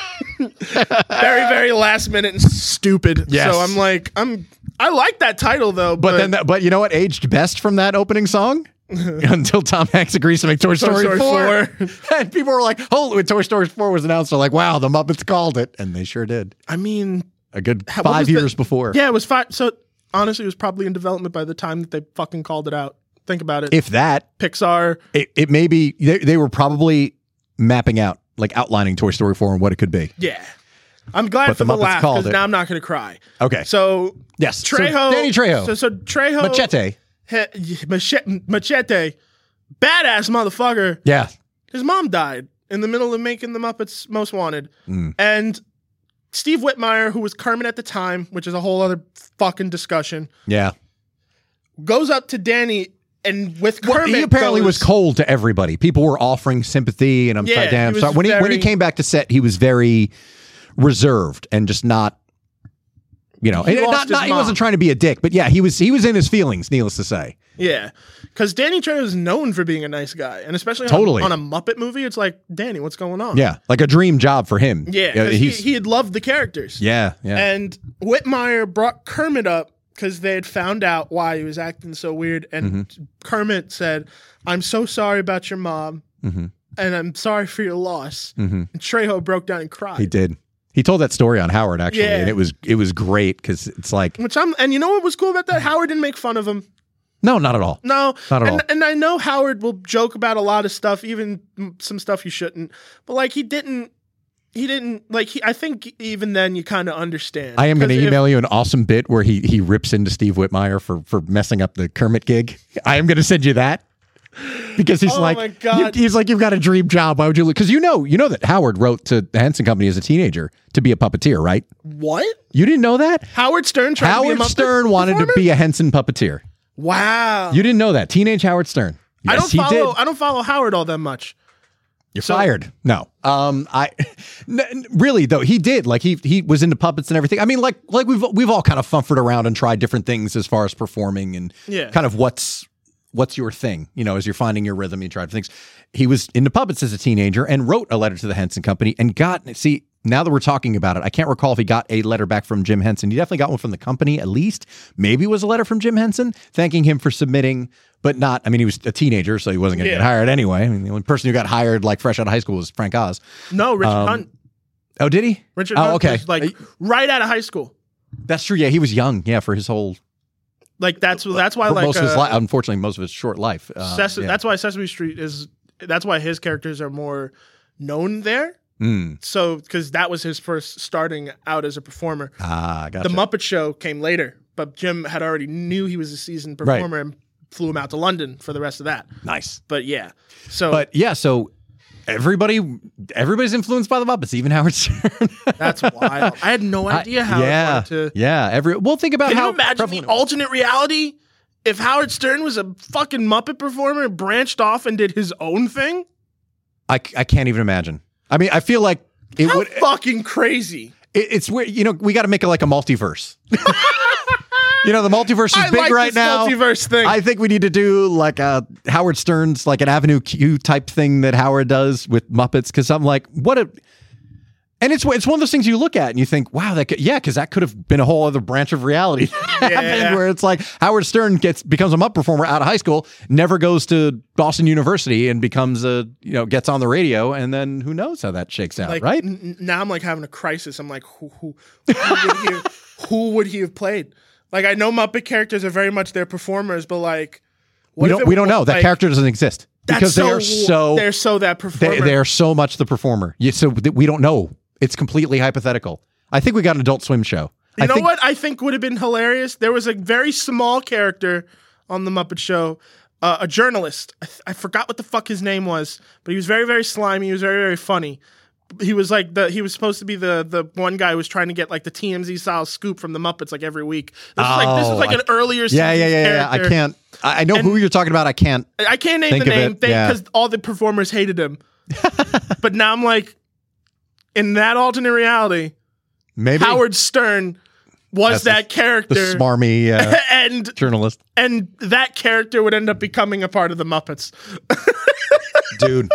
Speaker 4: Very, very last minute and stupid.
Speaker 3: Yes.
Speaker 4: So I'm like, I'm. I like that title though,
Speaker 3: But
Speaker 4: but,
Speaker 3: then, that, but you know what aged best from that opening song? Until Tom Hanks agrees to make Toy Story,
Speaker 4: Story
Speaker 3: four.
Speaker 4: four.
Speaker 3: And people were like, "Holy!" When Toy Story four was announced, they're like, "Wow, the Muppets called it," and they sure did.
Speaker 4: I mean,
Speaker 3: A good
Speaker 4: How- what
Speaker 3: five
Speaker 4: was the-
Speaker 3: years before.
Speaker 4: yeah, it was five. So honestly, it was probably in development by the time that they fucking called it out. Think about it.
Speaker 3: If that,
Speaker 4: Pixar.
Speaker 3: it, it may be they, they were probably mapping out, like outlining Toy Story four and what it could be.
Speaker 4: Yeah. I'm glad
Speaker 3: But
Speaker 4: for
Speaker 3: the
Speaker 4: the,
Speaker 3: Muppets
Speaker 4: laugh
Speaker 3: called
Speaker 4: because
Speaker 3: it.
Speaker 4: now I'm not going to cry.
Speaker 3: Okay.
Speaker 4: So
Speaker 3: Yes. So
Speaker 4: Trejo,
Speaker 3: Danny Trejo.
Speaker 4: So, so Trejo,
Speaker 3: Machete.
Speaker 4: he- machete, machete, badass motherfucker.
Speaker 3: Yeah.
Speaker 4: His mom died in the middle of making the Muppets Most Wanted,
Speaker 3: Mm.
Speaker 4: and Steve Whitmire, who was Kermit at the time, which is a whole other fucking discussion,
Speaker 3: Yeah.
Speaker 4: goes up to Danny and with
Speaker 3: Well,
Speaker 4: Kermit
Speaker 3: he apparently
Speaker 4: goes,
Speaker 3: was cold to everybody. People were offering sympathy, and I'm
Speaker 4: Yeah,
Speaker 3: sorry, Dan,
Speaker 4: he
Speaker 3: I'm
Speaker 4: was
Speaker 3: sorry. When he when he
Speaker 4: very-
Speaker 3: came back to set, he was very reserved and just not, you know,
Speaker 4: He
Speaker 3: and
Speaker 4: lost
Speaker 3: not,
Speaker 4: his
Speaker 3: not he
Speaker 4: mom.
Speaker 3: wasn't trying to be a dick, but yeah, he was he was in his feelings. Needless to say,
Speaker 4: Yeah, because Danny Trejo is known for being a nice guy, and especially
Speaker 3: Totally.
Speaker 4: on, on a Muppet movie, it's like, Danny, what's going on?
Speaker 3: yeah, like a dream job for him.
Speaker 4: yeah, 'cause he,
Speaker 3: he's
Speaker 4: he had loved the characters.
Speaker 3: yeah, yeah.
Speaker 4: And Whitmire brought Kermit up because they had found out why he was acting so weird, and
Speaker 3: Mm-hmm.
Speaker 4: Kermit said, "I'm so sorry about your mom,
Speaker 3: Mhm.
Speaker 4: and I'm sorry for your loss."
Speaker 3: Mhm.
Speaker 4: And Trejo broke down and cried.
Speaker 3: He did. He told that story on Howard actually,
Speaker 4: Yeah.
Speaker 3: and it was it was great because it's like
Speaker 4: Which I'm, and you know what was cool about that? Howard didn't make fun of him.
Speaker 3: no, not at all.
Speaker 4: No,
Speaker 3: Not at
Speaker 4: and,
Speaker 3: all.
Speaker 4: and I know Howard will joke about a lot of stuff, even mm, some stuff you shouldn't. But like he didn't, he didn't like. He, I think even then you kind of understand.
Speaker 3: I am going to
Speaker 4: 'Cause if-
Speaker 3: email you an awesome bit where he he rips into Steve Whitmire for for messing up the Kermit gig. I am going to send you that because he's
Speaker 4: Oh
Speaker 3: like,
Speaker 4: my God.
Speaker 3: you- he's like, you've got a dream job. Why would you? Because you know, you know that Howard wrote to the Henson Company as a teenager to be a puppeteer, right?
Speaker 4: What?
Speaker 3: You didn't know that?
Speaker 4: Howard Stern tried
Speaker 3: Howard
Speaker 4: to be a Muppet
Speaker 3: Stern wanted
Speaker 4: performer?
Speaker 3: to be a Henson puppeteer.
Speaker 4: Wow.
Speaker 3: You didn't know that? Teenage Howard Stern. Yes,
Speaker 4: I don't
Speaker 3: he
Speaker 4: follow.
Speaker 3: did.
Speaker 4: I don't follow Howard all that much.
Speaker 3: You're
Speaker 4: So-
Speaker 3: fired. No. Um I n- n- really though he did like he he was into puppets and everything. I mean like like we've we've all kind of fumfered around and tried different things as far as performing and
Speaker 4: Yeah.
Speaker 3: kind of what's what's your thing, you know, as you're finding your rhythm, you tried things. He was into puppets as a teenager and wrote a letter to the Henson Company and got see now that we're talking about it, I can't recall if he got a letter back from Jim Henson. He definitely got one from the company, at least. Maybe it was a letter from Jim Henson thanking him for submitting, but not. I mean, he was a teenager, so he wasn't going to
Speaker 4: Yeah.
Speaker 3: get hired anyway. I mean, the only person who got hired like fresh out of high school was Frank Oz.
Speaker 4: No, Richard
Speaker 3: Um,
Speaker 4: Hunt.
Speaker 3: Oh, did he?
Speaker 4: Richard
Speaker 3: oh,
Speaker 4: Hunt
Speaker 3: okay.
Speaker 4: was like right out of high school.
Speaker 3: That's true. Yeah, he was young. Yeah, for his whole
Speaker 4: Like that's that's why
Speaker 3: for
Speaker 4: like
Speaker 3: most of his
Speaker 4: uh,
Speaker 3: life. Unfortunately, most of his short life. Uh,
Speaker 4: Ses-
Speaker 3: yeah.
Speaker 4: That's why Sesame Street is. That's why his characters are more known there.
Speaker 3: Mm.
Speaker 4: So because that was his first starting out as a performer.
Speaker 3: Ah, gotcha.
Speaker 4: The Muppet Show came later, but Jim had already knew he was a seasoned
Speaker 3: Right.
Speaker 4: performer and flew him out to London for the rest of that.
Speaker 3: Nice.
Speaker 4: But yeah, so
Speaker 3: But yeah, so everybody, everybody's influenced by the Muppets, even Howard Stern.
Speaker 4: that's wild. I had no idea how.
Speaker 3: I, yeah,
Speaker 4: it wanted to.
Speaker 3: yeah. Every well, think about
Speaker 4: Can
Speaker 3: how
Speaker 4: you imagine
Speaker 3: prevalent
Speaker 4: the
Speaker 3: it was.
Speaker 4: alternate reality if Howard Stern was a fucking Muppet performer and branched off and did his own thing?
Speaker 3: I, I can't even imagine. I mean, I feel like it
Speaker 4: How
Speaker 3: would.
Speaker 4: fucking crazy!
Speaker 3: It, it's weird. You know, we got to make it like a multiverse. You know, the multiverse is
Speaker 4: I
Speaker 3: big
Speaker 4: like
Speaker 3: right
Speaker 4: this
Speaker 3: now.
Speaker 4: multiverse thing.
Speaker 3: I think we need to do like a Howard Stern's, like an Avenue Q type thing that Howard does with Muppets. Because I'm like, what a And it's it's one of those things you look at and you think, wow, that could, yeah, because that could have been a whole other branch of reality that
Speaker 4: Yeah.
Speaker 3: happened, where it's like Howard Stern gets becomes a Muppet performer out of high school, never goes to Boston University, and becomes a you know gets on the radio, and then who knows how that shakes out,
Speaker 4: Like
Speaker 3: right?
Speaker 4: n- n- now, I'm like having a crisis. I'm like, who who who would he have, who would he have played? Like I know Muppet characters are very much their performers, but like
Speaker 3: We
Speaker 4: what if
Speaker 3: don't
Speaker 4: it
Speaker 3: we don't
Speaker 4: wa-
Speaker 3: know that
Speaker 4: like,
Speaker 3: character doesn't exist
Speaker 4: that's
Speaker 3: because they are so
Speaker 4: they're so that performer.
Speaker 3: they, they are so much the performer. You, so th- we don't know. It's completely hypothetical. I think we got an Adult Swim show.
Speaker 4: You
Speaker 3: I
Speaker 4: know
Speaker 3: think,
Speaker 4: what I think would have been hilarious? There was a very small character on the Muppet Show, uh, a journalist. I, th- I forgot what the fuck his name was, but he was very, very slimy. He was very, very funny. He was like the he was supposed to be the the one guy who was trying to get like the T M Z style scoop from the Muppets like every week. This was like this was
Speaker 3: Oh,
Speaker 4: like
Speaker 3: I-
Speaker 4: an earlier
Speaker 3: Yeah, yeah,
Speaker 4: season's
Speaker 3: yeah, yeah. I
Speaker 4: character.
Speaker 3: can't. I I know who you're talking about. I can't.
Speaker 4: I can't name
Speaker 3: Think
Speaker 4: the
Speaker 3: of
Speaker 4: name
Speaker 3: it,
Speaker 4: thing
Speaker 3: yeah.
Speaker 4: because all the performers hated him. But now I'm like, in that alternate reality,
Speaker 3: Maybe
Speaker 4: Howard Stern was
Speaker 3: That's the-
Speaker 4: that character,
Speaker 3: the smarmy uh,
Speaker 4: and
Speaker 3: journalist,
Speaker 4: and that character would end up becoming a part of the Muppets.
Speaker 3: dude.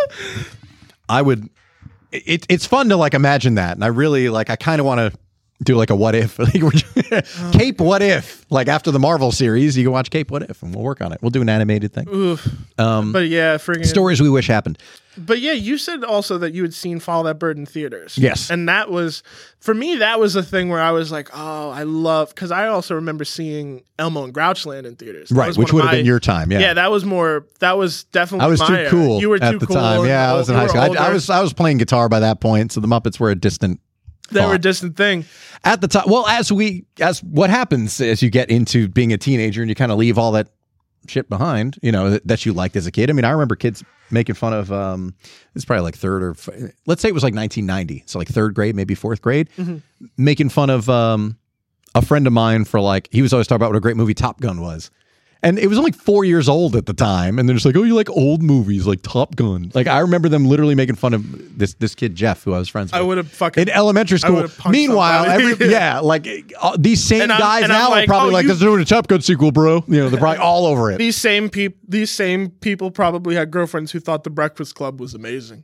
Speaker 3: I would. It, it's fun to like imagine that, and I really like. I kind of want to do like a what if, like we're- Cape What If, like after the Marvel series, you can watch Cape What If, and we'll work on it. We'll do an animated thing.
Speaker 4: Oof.
Speaker 3: Um,
Speaker 4: But yeah, friggin'
Speaker 3: stories we wish happened.
Speaker 4: But yeah, you said also that you had seen Follow That Bird in theaters.
Speaker 3: Yes.
Speaker 4: And that was, for me, that was a thing where I was like, oh, I love, because I also remember seeing Elmo and Grouchland in theaters. That
Speaker 3: Right,
Speaker 4: was
Speaker 3: which
Speaker 4: one
Speaker 3: would
Speaker 4: of
Speaker 3: have
Speaker 4: my-
Speaker 3: been your time. Yeah,
Speaker 4: Yeah, that was more, that was definitely
Speaker 3: I was
Speaker 4: my
Speaker 3: too
Speaker 4: era.
Speaker 3: cool.
Speaker 4: You were
Speaker 3: at
Speaker 4: too
Speaker 3: the
Speaker 4: cool.
Speaker 3: time.
Speaker 4: and
Speaker 3: Yeah, I was in
Speaker 4: you
Speaker 3: high
Speaker 4: were
Speaker 3: school. I, I
Speaker 4: older.
Speaker 3: was I was playing guitar by that point, so the Muppets were a distant.
Speaker 4: They were a
Speaker 3: thought.
Speaker 4: distant thing.
Speaker 3: At the time. Well, as we as what happens as you get into being a teenager and you kind of leave all that shit behind, you know, that, that you liked as a kid. I mean, I remember kids making fun of um it's probably like third or f- let's say it was like nineteen ninety, so like third grade, maybe fourth grade,
Speaker 4: Mm-hmm.
Speaker 3: making fun of um a friend of mine for like he was always talking about what a great movie Top Gun was. And it was only four years old at the time. And they're just like, oh, you like old movies like Top Gun. Like, I remember them literally making fun of this this kid, Jeff, who I was friends with.
Speaker 4: I would have fucking.
Speaker 3: In elementary school.
Speaker 4: would've punched
Speaker 3: Meanwhile,
Speaker 4: somebody.
Speaker 3: every, yeah, like uh, these same
Speaker 4: And I'm-
Speaker 3: guys
Speaker 4: and I'm
Speaker 3: now
Speaker 4: like,
Speaker 3: are probably
Speaker 4: oh,
Speaker 3: like,
Speaker 4: you-
Speaker 3: "Let's do a Top Gun sequel, bro." You know, they're probably all over it.
Speaker 4: These same people, these same people probably had girlfriends who thought The Breakfast Club was amazing,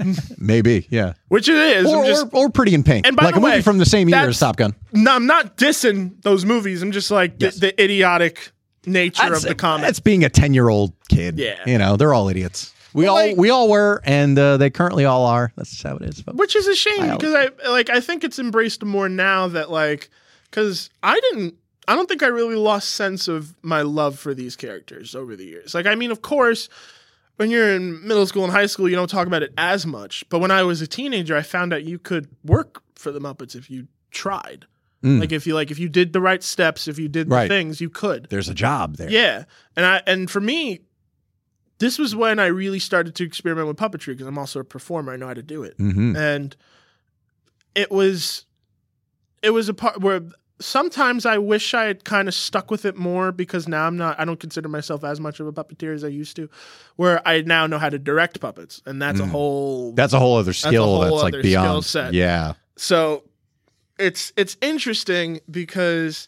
Speaker 3: Maybe, yeah.
Speaker 4: which it is.
Speaker 3: Or,
Speaker 4: I'm just,
Speaker 3: or, or Pretty in Pink,
Speaker 4: And by
Speaker 3: like
Speaker 4: the
Speaker 3: a movie
Speaker 4: way,
Speaker 3: from the same year
Speaker 4: that's-
Speaker 3: as Top Gun.
Speaker 4: no, I'm not dissing those movies. I'm just like the,
Speaker 3: Yes.
Speaker 4: the idiotic nature
Speaker 3: That's,
Speaker 4: of the comic.
Speaker 3: that's being a ten-year-old kid.
Speaker 4: Yeah.
Speaker 3: you know, they're all idiots. We
Speaker 4: Well,
Speaker 3: all
Speaker 4: like-
Speaker 3: we all were, and uh, they currently all are. That's just how it is. folks.
Speaker 4: Which is a shame
Speaker 3: I
Speaker 4: because I like I think it's embraced more now that like because I didn't I don't think I really lost sense of my love for these characters over the years. Like I mean, of course, when you're in middle school and high school, you don't talk about it as much. But when I was a teenager, I found out you could work for the Muppets if you tried.
Speaker 3: Mm.
Speaker 4: Like if you like if you did the right steps, if you did the
Speaker 3: Right.
Speaker 4: things, you could.
Speaker 3: There's a job there.
Speaker 4: Yeah, and I and for me, this was when I really started to experiment with puppetry because I'm also a performer. I know how to do it,
Speaker 3: hmm
Speaker 4: and it was it was a part where sometimes I wish I had kind of stuck with it more because now I'm not. I don't consider myself as much of a puppeteer as I used to. Where I now know how to direct puppets, and that's a whole.
Speaker 3: That's a whole other skill.
Speaker 4: whole
Speaker 3: That's,
Speaker 4: other
Speaker 3: like beyond.
Speaker 4: skill set.
Speaker 3: Yeah.
Speaker 4: So it's it's interesting because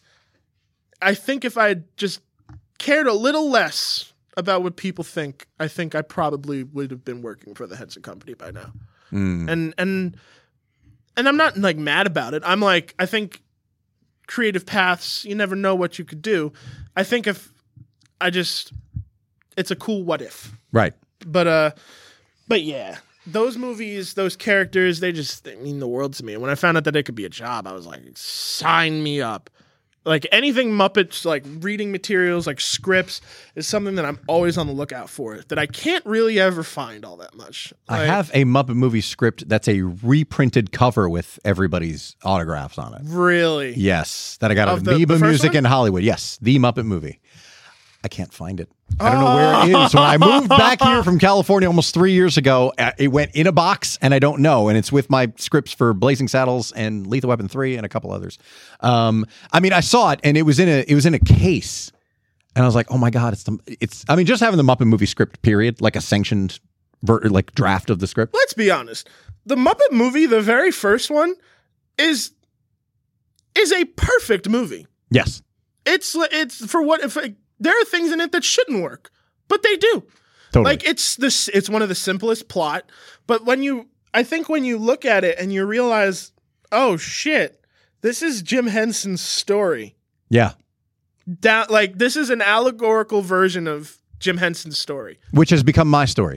Speaker 4: I think if I had just cared a little less about what people think, I think I probably would have been working for the Henson Company by now.
Speaker 3: Mm.
Speaker 4: And and and I'm not like mad about it. I'm like I think creative paths, you never know what you could do. I think if I just it's a cool what if.
Speaker 3: Right.
Speaker 4: But uh but yeah. Those movies, those characters, they just they mean the world to me. And when I found out that it could be a job, I was like, sign me up. Like anything Muppets, like reading materials, like scripts, is something that I'm always on the lookout for that I can't really ever find all that much.
Speaker 3: I
Speaker 4: Like,
Speaker 3: have a Muppet movie script that's a reprinted cover with everybody's autographs on it.
Speaker 4: really.
Speaker 3: Yes, that I got
Speaker 4: Of
Speaker 3: at
Speaker 4: the- the
Speaker 3: Amoeba
Speaker 4: first
Speaker 3: Music
Speaker 4: one?
Speaker 3: in Hollywood. Yes, the Muppet movie. I can't find it. I don't know where it is. When I moved back here from California almost three years ago, uh, it went in a box, and I don't know. And it's with my scripts for Blazing Saddles and Lethal Weapon three and a couple others. Um, I mean, I saw it, and it was in a it was in a case, and I was like, oh my god, it's the it's. I mean, just having the Muppet movie script, period, like a sanctioned, ver- like draft of the script.
Speaker 4: Let's be honest. The Muppet movie, the very first one, is is a perfect movie.
Speaker 3: Yes,
Speaker 4: It's it's for what if there are things in it that shouldn't work, but they do.
Speaker 3: totally.
Speaker 4: Like it's this, it's one of the simplest plot. But when you, I think when you look at it and you realize, oh shit, this is Jim Henson's story.
Speaker 3: Yeah.
Speaker 4: That like this is an allegorical version of Jim Henson's story,
Speaker 3: Which has become my story.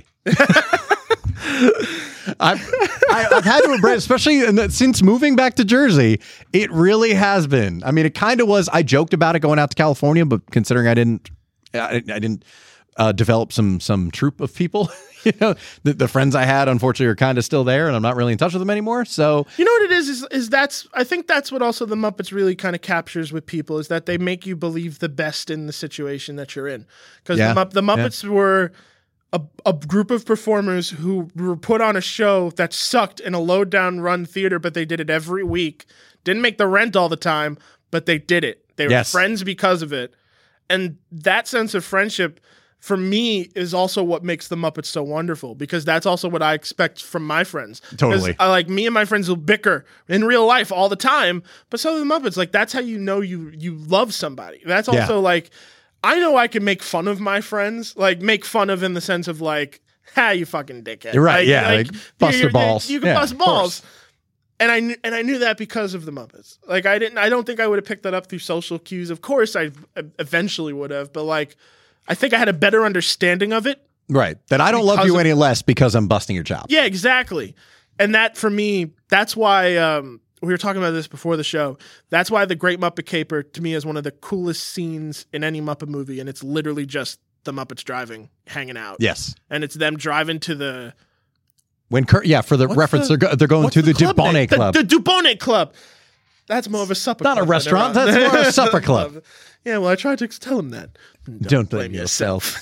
Speaker 3: I've, I, I've had to embrace, especially in the, since moving back to Jersey, it really has been. I mean, it kind of was. I joked about it going out to California, but considering I didn't, I, I didn't uh, develop some some troop of people. You know, the, the friends I had, unfortunately, are kind of still there, and I'm not really in touch with them anymore. So
Speaker 4: you know what it is? Is is that's I think that's what also the Muppets really kind of captures with people is that they make you believe the best in the situation that you're in. Because
Speaker 3: Yeah.
Speaker 4: the, Mupp- the Muppets
Speaker 3: Yeah.
Speaker 4: were a, a group of performers who were put on a show that sucked in a low down run theater, but they did it every week. Didn't make the rent all the time, but they did it. They were
Speaker 3: Yes.
Speaker 4: friends because of it. And that sense of friendship, for me, is also what makes the Muppets so wonderful, because that's also what I expect from my friends. 'Cause
Speaker 3: Totally.
Speaker 4: I, like me and my friends will bicker in real life all the time, but so do the Muppets. Like that's how you know you you love somebody. That's
Speaker 3: Yeah.
Speaker 4: also like I know I can make fun of my friends, like make fun of in the sense of like, ha, you fucking dickhead.
Speaker 3: You're right,
Speaker 4: Like-
Speaker 3: yeah,
Speaker 4: like,
Speaker 3: like, bust
Speaker 4: you-
Speaker 3: your
Speaker 4: you-
Speaker 3: balls.
Speaker 4: You can
Speaker 3: Yeah,
Speaker 4: bust
Speaker 3: of
Speaker 4: balls.
Speaker 3: course.
Speaker 4: And I kn- and I knew that because of the Muppets. Like I didn't. I don't think I would have picked that up through social cues. Of course, I eventually would have, but like, I think I had a better understanding of it.
Speaker 3: right, that I don't love
Speaker 4: Because
Speaker 3: you
Speaker 4: of-
Speaker 3: any less because I'm busting your chops.
Speaker 4: Yeah, exactly. And that for me, that's why um, we were talking about this before the show. That's why the Great Muppet Caper to me is one of the coolest scenes in any Muppet movie, and it's literally just the Muppets driving, hanging out.
Speaker 3: Yes.
Speaker 4: And it's them driving to the
Speaker 3: When Kurt, yeah, for the
Speaker 4: What's
Speaker 3: reference,
Speaker 4: the-
Speaker 3: they're, go, they're going
Speaker 4: what's
Speaker 3: to the,
Speaker 4: club name?
Speaker 3: Dubonnet Club.
Speaker 4: The, the Dubonnet Club. That's more of a supper
Speaker 3: Not a
Speaker 4: club.
Speaker 3: restaurant,
Speaker 4: than
Speaker 3: that's more a supper club.
Speaker 4: Yeah, well, I tried to tell him that.
Speaker 3: Don't blame yourself.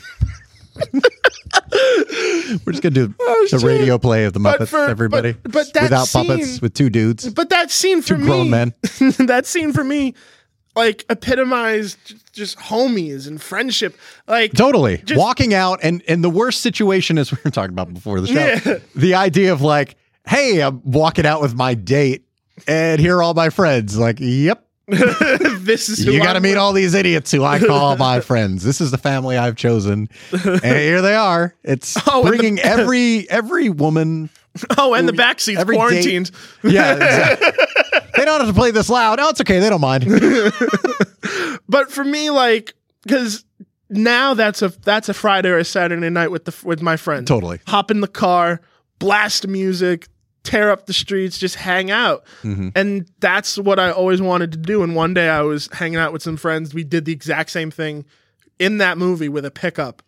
Speaker 3: We're just gonna do
Speaker 4: Oh,
Speaker 3: the
Speaker 4: shit.
Speaker 3: radio play of the
Speaker 4: But
Speaker 3: Muppets,
Speaker 4: for-
Speaker 3: everybody.
Speaker 4: but- but that
Speaker 3: without
Speaker 4: scene-
Speaker 3: puppets, with two dudes,
Speaker 4: But that scene for
Speaker 3: two
Speaker 4: me,
Speaker 3: grown men.
Speaker 4: that scene for me, like epitomized j- just homies and friendship. Like
Speaker 3: Totally.
Speaker 4: Just-
Speaker 3: Walking out, and and the worst situation is we were talking about before the show.
Speaker 4: Yeah.
Speaker 3: The idea of like, hey, I'm walking out with my date, and here are all my friends. Like, yep.
Speaker 4: this is who
Speaker 3: You got to
Speaker 4: I'm
Speaker 3: meet
Speaker 4: with.
Speaker 3: all these idiots who I call my friends. This is the family I've chosen, and here they are. It's
Speaker 4: Oh, and the-
Speaker 3: bringing every every woman.
Speaker 4: Oh, and the backseat's
Speaker 3: every date-
Speaker 4: quarantined.
Speaker 3: Yeah, exactly. They don't have to play this loud. Oh, it's okay. They don't mind.
Speaker 4: But for me, like, because now that's a that's a Friday or a Saturday night with the with my friends.
Speaker 3: Totally.
Speaker 4: Hop in the car, blast music, tear up the streets, just hang out.
Speaker 3: Mm-hmm.
Speaker 4: And that's what I always wanted to do. And one day I was hanging out with some friends. We did the exact same thing in that movie with a pickup.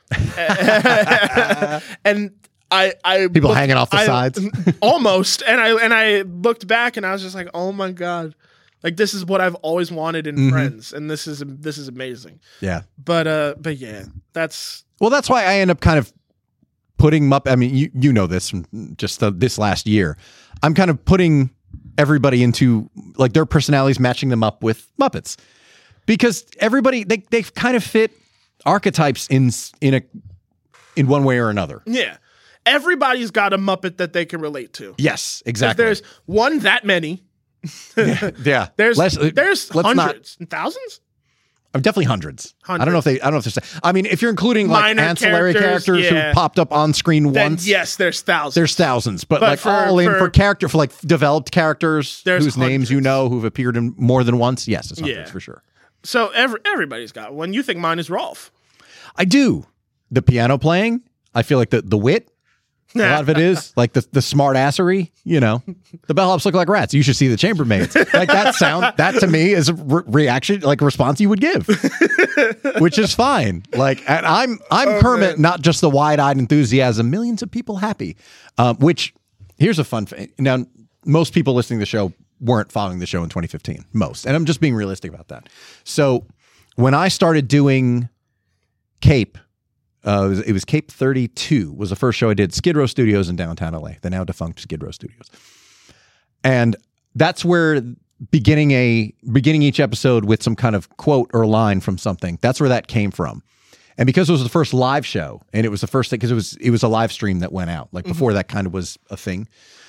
Speaker 4: And I, I
Speaker 3: People
Speaker 4: looked-
Speaker 3: hanging off the
Speaker 4: I-
Speaker 3: sides.
Speaker 4: almost. And I and I looked back and I was just like, oh my God. Like this is what I've always wanted in
Speaker 3: Mm-hmm.
Speaker 4: friends. And this is this is amazing.
Speaker 3: Yeah.
Speaker 4: But uh but yeah, that's
Speaker 3: Well, that's why I end up kind of putting Muppet. I mean, you you know this from just the, this last year. I'm kind of putting everybody into like their personalities, matching them up with Muppets, because everybody they they kind of fit archetypes in s- in a in one way or another.
Speaker 4: yeah. Everybody's got a Muppet that they can relate to.
Speaker 3: Yes,
Speaker 4: If
Speaker 3: exactly.
Speaker 4: there's one that many,
Speaker 3: yeah,
Speaker 4: there's
Speaker 3: Let's- uh,
Speaker 4: there's
Speaker 3: let's not-
Speaker 4: hundreds and thousands.
Speaker 3: I'm definitely hundreds. I don't know if they. I don't know if there's. I mean, if you're including like
Speaker 4: Minor
Speaker 3: ancillary characters,
Speaker 4: characters, yeah.
Speaker 3: who popped up on screen
Speaker 4: Then
Speaker 3: once,
Speaker 4: yes, there's thousands.
Speaker 3: there's thousands. But,
Speaker 4: But
Speaker 3: like
Speaker 4: for-
Speaker 3: all in
Speaker 4: for-
Speaker 3: for character for like developed characters
Speaker 4: There's
Speaker 3: whose names you
Speaker 4: hundreds.
Speaker 3: know who've appeared in more than once. Yes, it's hundreds
Speaker 4: Yeah.
Speaker 3: for sure.
Speaker 4: So every, everybody's got one. You think mine is Rolf?
Speaker 3: I do. The piano playing. I feel like the the wit. A lot of it is like the the smart assery. You know, the bellhops look like rats. You should see the chambermaids. Like that sound. That to me is a re- reaction, like a response you would give, which is fine. Like, and I'm I'm
Speaker 4: Oh,
Speaker 3: Kermit, not just the wide eyed enthusiasm. Millions of people happy. Um, which here's a fun thing. Now, most people listening to the show weren't following the show in twenty fifteen. Most, and I'm just being realistic about that. So when I started doing Cape. Uh, it, was, it was Cape thirty-two was the first show I did. Skid Row Studios in downtown L A, the now defunct Skid Row Studios. And that's where beginning a beginning each episode with some kind of quote or line from something, that's where that came from. And because it was the first live show, and it was the first thing, because it was it was a live stream that went out. Like before that kind of was a thing.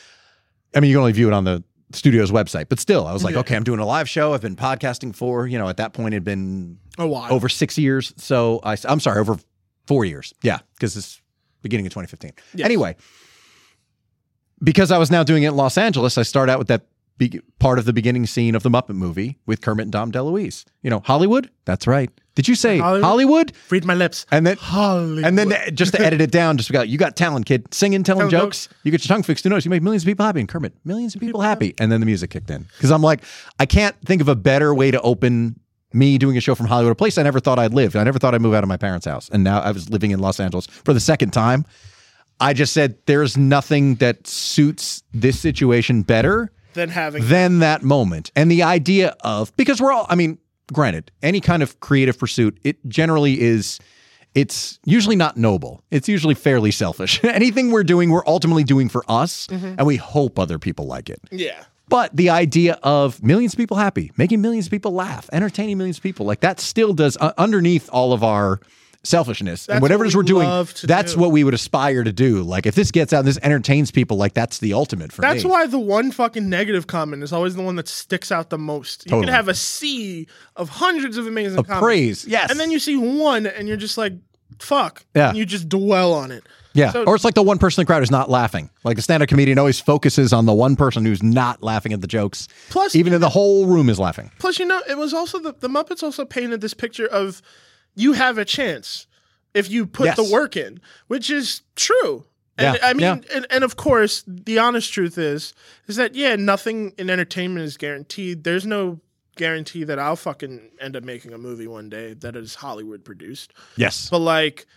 Speaker 3: I mean, you can only view it on the studio's website, but still, I was like,
Speaker 4: Yeah.
Speaker 3: okay, I'm doing a live show. I've been podcasting for, you know, at that point it had been
Speaker 4: A while.
Speaker 3: over six years. So I, I'm sorry, over four years. Yeah, because it's beginning of twenty fifteen.
Speaker 4: Yes.
Speaker 3: Anyway, because I was now doing it in Los Angeles, I start out with that be- part of the beginning scene of the Muppet movie with Kermit and Dom DeLuise. You know, Hollywood? That's right. Did you say Hollywood? Hollywood?
Speaker 4: Read my lips.
Speaker 3: And then
Speaker 4: Hollywood.
Speaker 3: And then just to edit it down, just got you got talent, kid. Singing, telling
Speaker 4: Telling
Speaker 3: jokes. You get your tongue fixed. Who knows? You make millions of people happy. And Kermit, millions of people happy. And then the music kicked in. Because I'm like, I can't think of a better way to open me doing a show from Hollywood, a place I never thought I'd live. I never thought I'd move out of my parents' house. And now I was living in Los Angeles for the second time. I just said, there's nothing that suits this situation better
Speaker 4: Than having
Speaker 3: than that moment. And the idea of, because we're all, I mean, granted, any kind of creative pursuit, it generally is, it's usually not noble. It's usually fairly selfish. Anything we're doing, we're ultimately doing for us,
Speaker 4: Mm-hmm.
Speaker 3: and we hope other people like it.
Speaker 4: Yeah.
Speaker 3: But the idea of millions of people happy, making millions of people laugh, entertaining millions of people, like that still does, uh, underneath all of our selfishness
Speaker 4: That's
Speaker 3: and whatever
Speaker 4: what
Speaker 3: it is
Speaker 4: we
Speaker 3: we're doing,
Speaker 4: love to
Speaker 3: that's
Speaker 4: do.
Speaker 3: what we would aspire to do. Like if this gets out and this entertains people, like that's the ultimate for
Speaker 4: That's
Speaker 3: me.
Speaker 4: why the one fucking negative comment is always the one that sticks out the most. You
Speaker 3: Totally.
Speaker 4: can have a sea of hundreds of amazing
Speaker 3: Of
Speaker 4: comments.
Speaker 3: praise, yes.
Speaker 4: And then you see one and you're just like, fuck.
Speaker 3: Yeah.
Speaker 4: And you just dwell on it.
Speaker 3: Yeah.
Speaker 4: So-
Speaker 3: or it's like the one person in the crowd who's not laughing. Like the stand-up comedian always focuses on the one person who's not laughing at the jokes.
Speaker 4: Plus-
Speaker 3: even if the whole room is laughing.
Speaker 4: Plus, you know, it was also the, the Muppets also painted this picture of you have a chance if you put
Speaker 3: Yes.
Speaker 4: the work in, which is true. And
Speaker 3: Yeah,
Speaker 4: I mean,
Speaker 3: yeah.
Speaker 4: and, and of course, the honest truth is, is that, yeah, nothing in entertainment is guaranteed. There's no guarantee that I'll fucking end up making a movie one day that is Hollywood produced.
Speaker 3: Yes.
Speaker 4: But like,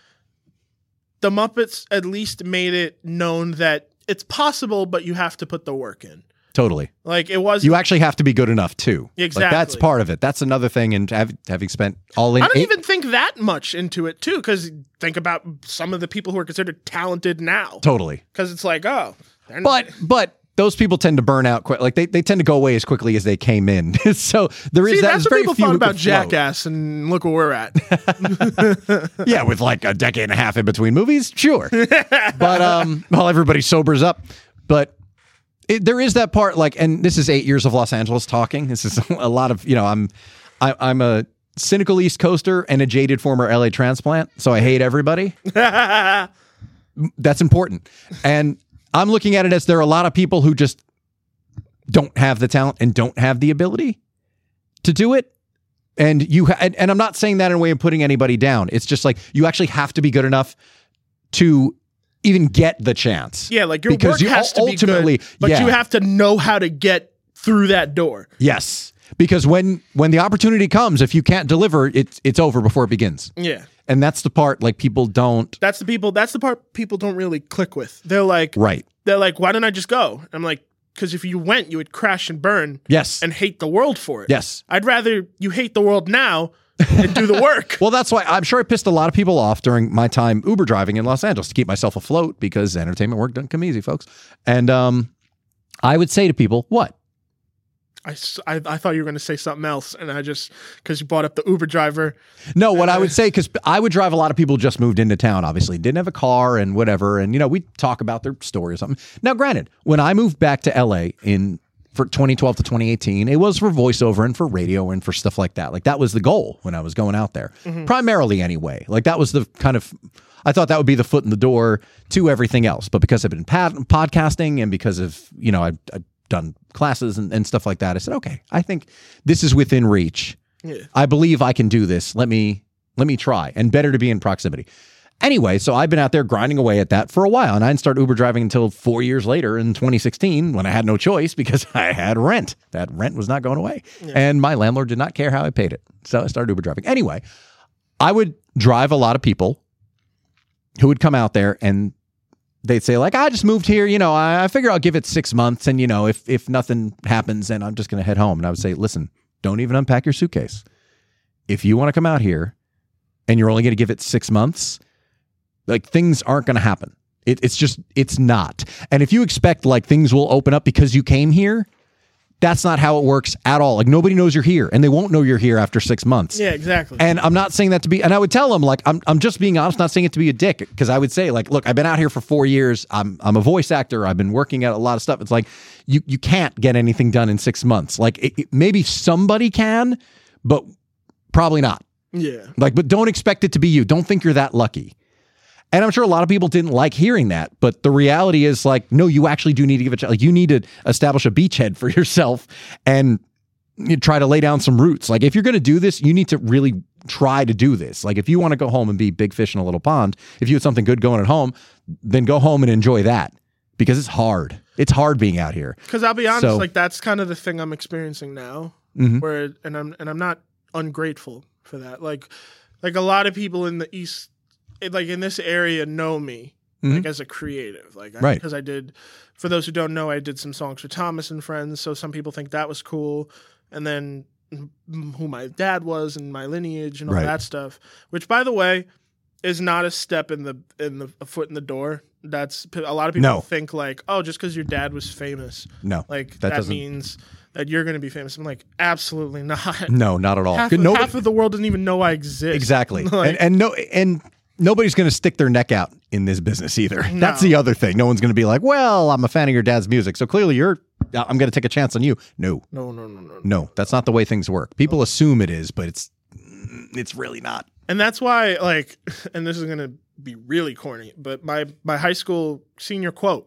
Speaker 4: the Muppets at least made it known that it's possible, but you have to put the work in.
Speaker 3: Totally.
Speaker 4: Like, it was.
Speaker 3: You actually have to be good enough too. Like that's
Speaker 4: Exactly.
Speaker 3: part of it. That's another thing. And have, having spent all in
Speaker 4: I don't
Speaker 3: eight-
Speaker 4: even think that much into it too, because think about some of the people who are considered talented now.
Speaker 3: Totally.
Speaker 4: Because it's like, oh, they're
Speaker 3: But but those people tend to burn out quick. Like they, they tend to go away as quickly as they came in. So there is
Speaker 4: see,
Speaker 3: that.
Speaker 4: that's
Speaker 3: There's
Speaker 4: what
Speaker 3: very
Speaker 4: people
Speaker 3: few
Speaker 4: thought
Speaker 3: who
Speaker 4: about
Speaker 3: could float.
Speaker 4: Jackass, and look where we're at.
Speaker 3: Yeah, with like a decade and a half in between movies, sure. But um, while everybody sobers up, but it, there is that part. Like, and this is eight years of Los Angeles talking. This is a lot of you know. I'm I, I'm a cynical East Coaster and a jaded former L A transplant, so I hate everybody. That's important, and I'm looking at it as there are a lot of people who just don't have the talent and don't have the ability to do it. And you ha- and, and I'm not saying that in a way of putting anybody down. It's just like you actually have to be good enough to even get the chance.
Speaker 4: Yeah, like your
Speaker 3: Because
Speaker 4: work
Speaker 3: you
Speaker 4: has to be
Speaker 3: ultimately-
Speaker 4: good, but
Speaker 3: yeah.
Speaker 4: you have to know how to get through that door.
Speaker 3: Yes. Because when when the opportunity comes, if you can't deliver, it's it's over before it begins.
Speaker 4: Yeah.
Speaker 3: And that's the part like people don't
Speaker 4: That's the people. That's the part people don't really click with. They're like,
Speaker 3: right.
Speaker 4: they're like, why didn't I just go? I'm like, because if you went, you would crash and burn.
Speaker 3: Yes.
Speaker 4: And hate the world for it.
Speaker 3: Yes.
Speaker 4: I'd rather you hate the world now and do the work.
Speaker 3: Well, that's why I'm sure I pissed a lot of people off during my time Uber driving in Los Angeles to keep myself afloat because entertainment work doesn't come easy, folks. And um, I would say to people, what?
Speaker 4: I, s- I, I thought you were going to say something else, and I just, because you brought up the Uber driver.
Speaker 3: No, what I would say, because I would drive a lot of people who just moved into town, obviously, didn't have a car and whatever. And, you know, we talk about their story or something. Now, granted, when I moved back to L A in for twenty twelve to twenty eighteen, it was for voiceover and for radio and for stuff like that. Like that was the goal when I was going out there, primarily anyway. Like that was the kind of, I thought that would be the foot in the door to everything else. But because I've been pad- podcasting and because of, you know, I've, I've done classes and, and stuff like that, I said, okay, I think this is within reach.
Speaker 4: Yeah.
Speaker 3: I believe I can do this. Let me let me try. And better to be in proximity. Anyway, so I've been out there grinding away at that for a while. And I didn't start Uber driving until four years later in twenty sixteen when I had no choice because I had rent. That rent was not going away. And my landlord did not care how I paid it. So I started Uber driving. Anyway, I would drive a lot of people who would come out there and they'd say like, I just moved here. You know, I, I figure I'll give it six months. And, you know, if, if nothing happens, then I'm just going to head home. And I would say, listen, don't even unpack your suitcase. If you want to come out here and you're only going to give it six months, like things aren't going to happen. It, it's just, it's not. And if you expect like things will open up because you came here, that's not how it works at all. Like nobody knows you're here and they won't know you're here after six months.
Speaker 4: Yeah, exactly.
Speaker 3: And I'm not saying that to be, and I would tell them like, I'm, I'm just being honest, not saying it to be a dick. Cause I would say like, look, I've been out here for four years. I'm, I'm a voice actor. I've been working at a lot of stuff. It's like, you, you can't get anything done in six months. Like it, it- maybe somebody can, but probably not.
Speaker 4: yeah.
Speaker 3: Like, but don't expect it to be you. Don't think you're that lucky. And I'm sure a lot of people didn't like hearing that, but the reality is like, no, you actually do need to give it, like you need to establish a beachhead for yourself and you try to lay down some roots. Like if you're going to do this, you need to really try to do this. Like if you want to go home and be big fish in a little pond, if you had something good going at home, then go home and enjoy that because it's hard. It's hard being out here.
Speaker 4: Because I'll be honest,
Speaker 3: So-
Speaker 4: like that's kind of the thing I'm experiencing now,
Speaker 3: Mhm.
Speaker 4: where and I'm and I'm not ungrateful for that. Like, like a lot of people in the East, it, like in this area, know me
Speaker 3: Mhm.
Speaker 4: like as a creative, like
Speaker 3: Right.
Speaker 4: because I, I did. For those who don't know, I did some songs for Thomas and Friends, so some people think that was cool, and then mm, who my dad was and my lineage and all
Speaker 3: Right.
Speaker 4: that stuff. Which, by the way, is not a step in the in the a foot in the door. That's a lot of people
Speaker 3: No.
Speaker 4: think like, oh, just because your dad was famous,
Speaker 3: No,
Speaker 4: like
Speaker 3: that
Speaker 4: that,
Speaker 3: doesn't-
Speaker 4: means that you're going to be famous. I'm like, absolutely not.
Speaker 3: no, not at all.
Speaker 4: half,
Speaker 3: Good-
Speaker 4: of,
Speaker 3: nobody-
Speaker 4: half of the world doesn't even know I exist.
Speaker 3: Exactly.
Speaker 4: Like,
Speaker 3: and, and no, and nobody's going to stick their neck out in this business either.
Speaker 4: No.
Speaker 3: That's the other thing. No one's going to be like, well, I'm a fan of your dad's music. So clearly you're, I'm going to take a chance on you. No,
Speaker 4: no, no, no, no.
Speaker 3: no, that's not the way things work. People assume it is, but it's, it's really not.
Speaker 4: And that's why, like, and this is going to be really corny, but my my high school senior quote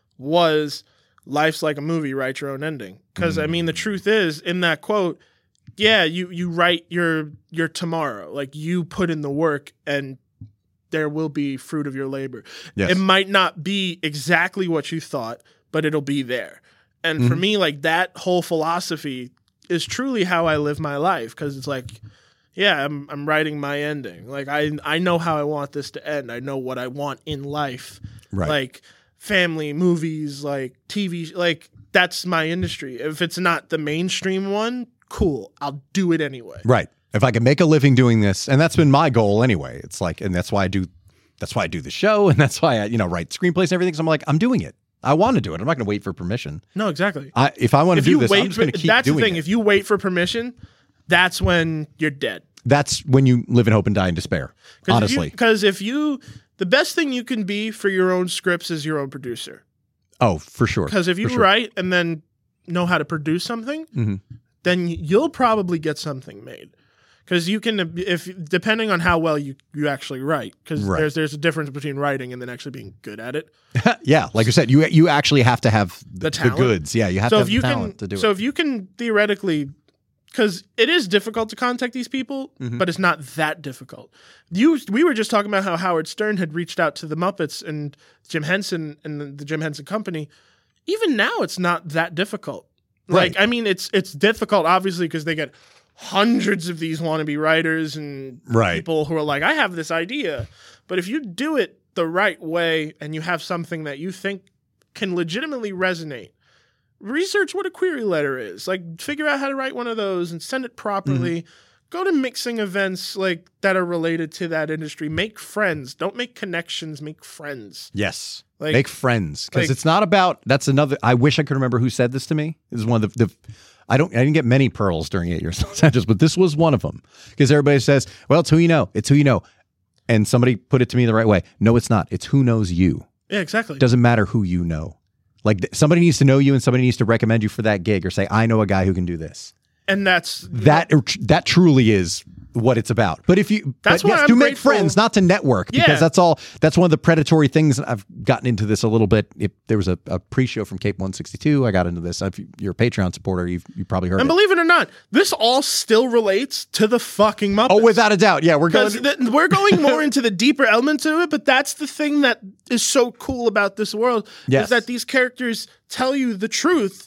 Speaker 4: was, "Life's like a movie, write your own ending." Because I mean, the truth is, in that quote, yeah, you you write your your tomorrow, like you put in the work, and there will be fruit of your labor.
Speaker 3: Yes.
Speaker 4: It might not be exactly what you thought, but it'll be there. And for me, like that whole philosophy is truly how I live my life. Because it's like, yeah, I'm I'm writing my ending. Like I I know how I want this to end. I know what I want in life.
Speaker 3: Right.
Speaker 4: Like family, movies, like T V, like that's my industry. If it's not the mainstream one, cool. I'll do it anyway.
Speaker 3: Right. If I can make a living doing this, and that's been my goal anyway. It's like, and that's why I do, that's why I do the show, and that's why I, you know, write screenplays and everything. So I'm like, I'm doing it. I want to do it. I'm not going to wait for permission.
Speaker 4: No, exactly.
Speaker 3: I, if I want to
Speaker 4: If
Speaker 3: do
Speaker 4: you
Speaker 3: this,
Speaker 4: wait
Speaker 3: I'm just
Speaker 4: for
Speaker 3: going to keep
Speaker 4: that's
Speaker 3: doing
Speaker 4: the thing.
Speaker 3: it.
Speaker 4: If you wait for permission, that's when you're dead.
Speaker 3: That's when you live in hope and die in despair. Honestly.
Speaker 4: Because if, if you, the best thing you can be for your own scripts is your own producer.
Speaker 3: Oh, for sure.
Speaker 4: Because if you
Speaker 3: For sure.
Speaker 4: write and then know how to produce something,
Speaker 3: Mhm.
Speaker 4: then you'll probably get something made. Because you can, if depending on how well you, you actually write, because
Speaker 3: Right.
Speaker 4: there's there's a difference between writing and then actually being good at it.
Speaker 3: Yeah, like I said, you you actually have to have the,
Speaker 4: The
Speaker 3: the,
Speaker 4: talent.
Speaker 3: goods. Yeah, you have
Speaker 4: so
Speaker 3: to
Speaker 4: if
Speaker 3: have
Speaker 4: you
Speaker 3: the talent
Speaker 4: can,
Speaker 3: to do
Speaker 4: so
Speaker 3: it.
Speaker 4: if you can theoretically, because it is difficult to contact these people,
Speaker 3: Mm-hmm.
Speaker 4: but it's not that difficult. You, we were just talking about how Howard Stern had reached out to the Muppets and Jim Henson and the, the Jim Henson Company. Even now, it's not that difficult. Like,
Speaker 3: Right.
Speaker 4: I mean, it's it's difficult, obviously, because they get hundreds of these wannabe writers and
Speaker 3: Right.
Speaker 4: people who are like, I have this idea. But if you do it the right way and you have something that you think can legitimately resonate, research what a query letter is. Like, figure out how to write one of those and send it properly. Go to mixing events like that are related to that industry. Make friends. Don't make connections. Make friends.
Speaker 3: Yes.
Speaker 4: Like-
Speaker 3: Make friends. Because
Speaker 4: like-
Speaker 3: it's not about, that's another, I wish I could remember who said this to me. This is one of the, the I don't, I didn't get many pearls during eight years in Los Angeles, but this was one of them. Because everybody says, well, it's who you know. It's who you know. And somebody put it to me the right way. No, it's not. It's who knows you.
Speaker 4: Yeah, exactly.
Speaker 3: Doesn't matter who you know. Like th- somebody needs to know you and somebody needs to recommend you for that gig or say, I know a guy who can do this.
Speaker 4: And that's
Speaker 3: That that truly is what it's about. But if you,
Speaker 4: That's
Speaker 3: but
Speaker 4: why
Speaker 3: yes,
Speaker 4: I'm
Speaker 3: to make
Speaker 4: grateful-
Speaker 3: friends, not to network,
Speaker 4: Yeah.
Speaker 3: because that's all. That's one of the predatory things. I've gotten into this a little bit. If there was a, a pre-show from Cape one sixty-two, I got into this. If you're a Patreon supporter, you've you probably heard
Speaker 4: And
Speaker 3: it.
Speaker 4: believe it or not, this all still relates to the fucking Muppets.
Speaker 3: Oh, without a doubt, yeah, we're going.
Speaker 4: Because th- we're going more into the deeper element to it, but that's the thing that is so cool about this world
Speaker 3: Yes.
Speaker 4: is that these characters tell you the truth,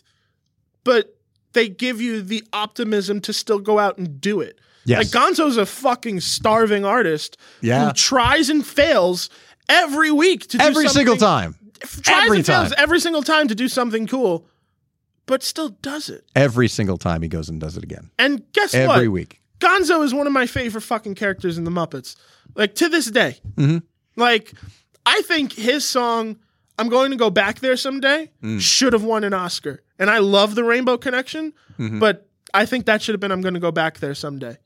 Speaker 4: but they give you the optimism to still go out and do it.
Speaker 3: Yes.
Speaker 4: Like Gonzo's a fucking starving artist
Speaker 3: Yeah.
Speaker 4: who tries and fails every week to do
Speaker 3: every single
Speaker 4: something-
Speaker 3: time,
Speaker 4: Tries
Speaker 3: Every
Speaker 4: and fails
Speaker 3: time.
Speaker 4: every single time to do something cool, but still does it.
Speaker 3: every single time he goes and does it again.
Speaker 4: And guess what?
Speaker 3: Every week.
Speaker 4: Gonzo is one of my favorite fucking characters in the Muppets. Like to this day.
Speaker 3: Mhm.
Speaker 4: Like I think his song "I'm Going to Go Back There Someday"
Speaker 3: Mm.
Speaker 4: should have won an Oscar. And I love the Rainbow Connection,
Speaker 3: Mhm.
Speaker 4: but I think that should have been "I'm Going to Go Back There Someday."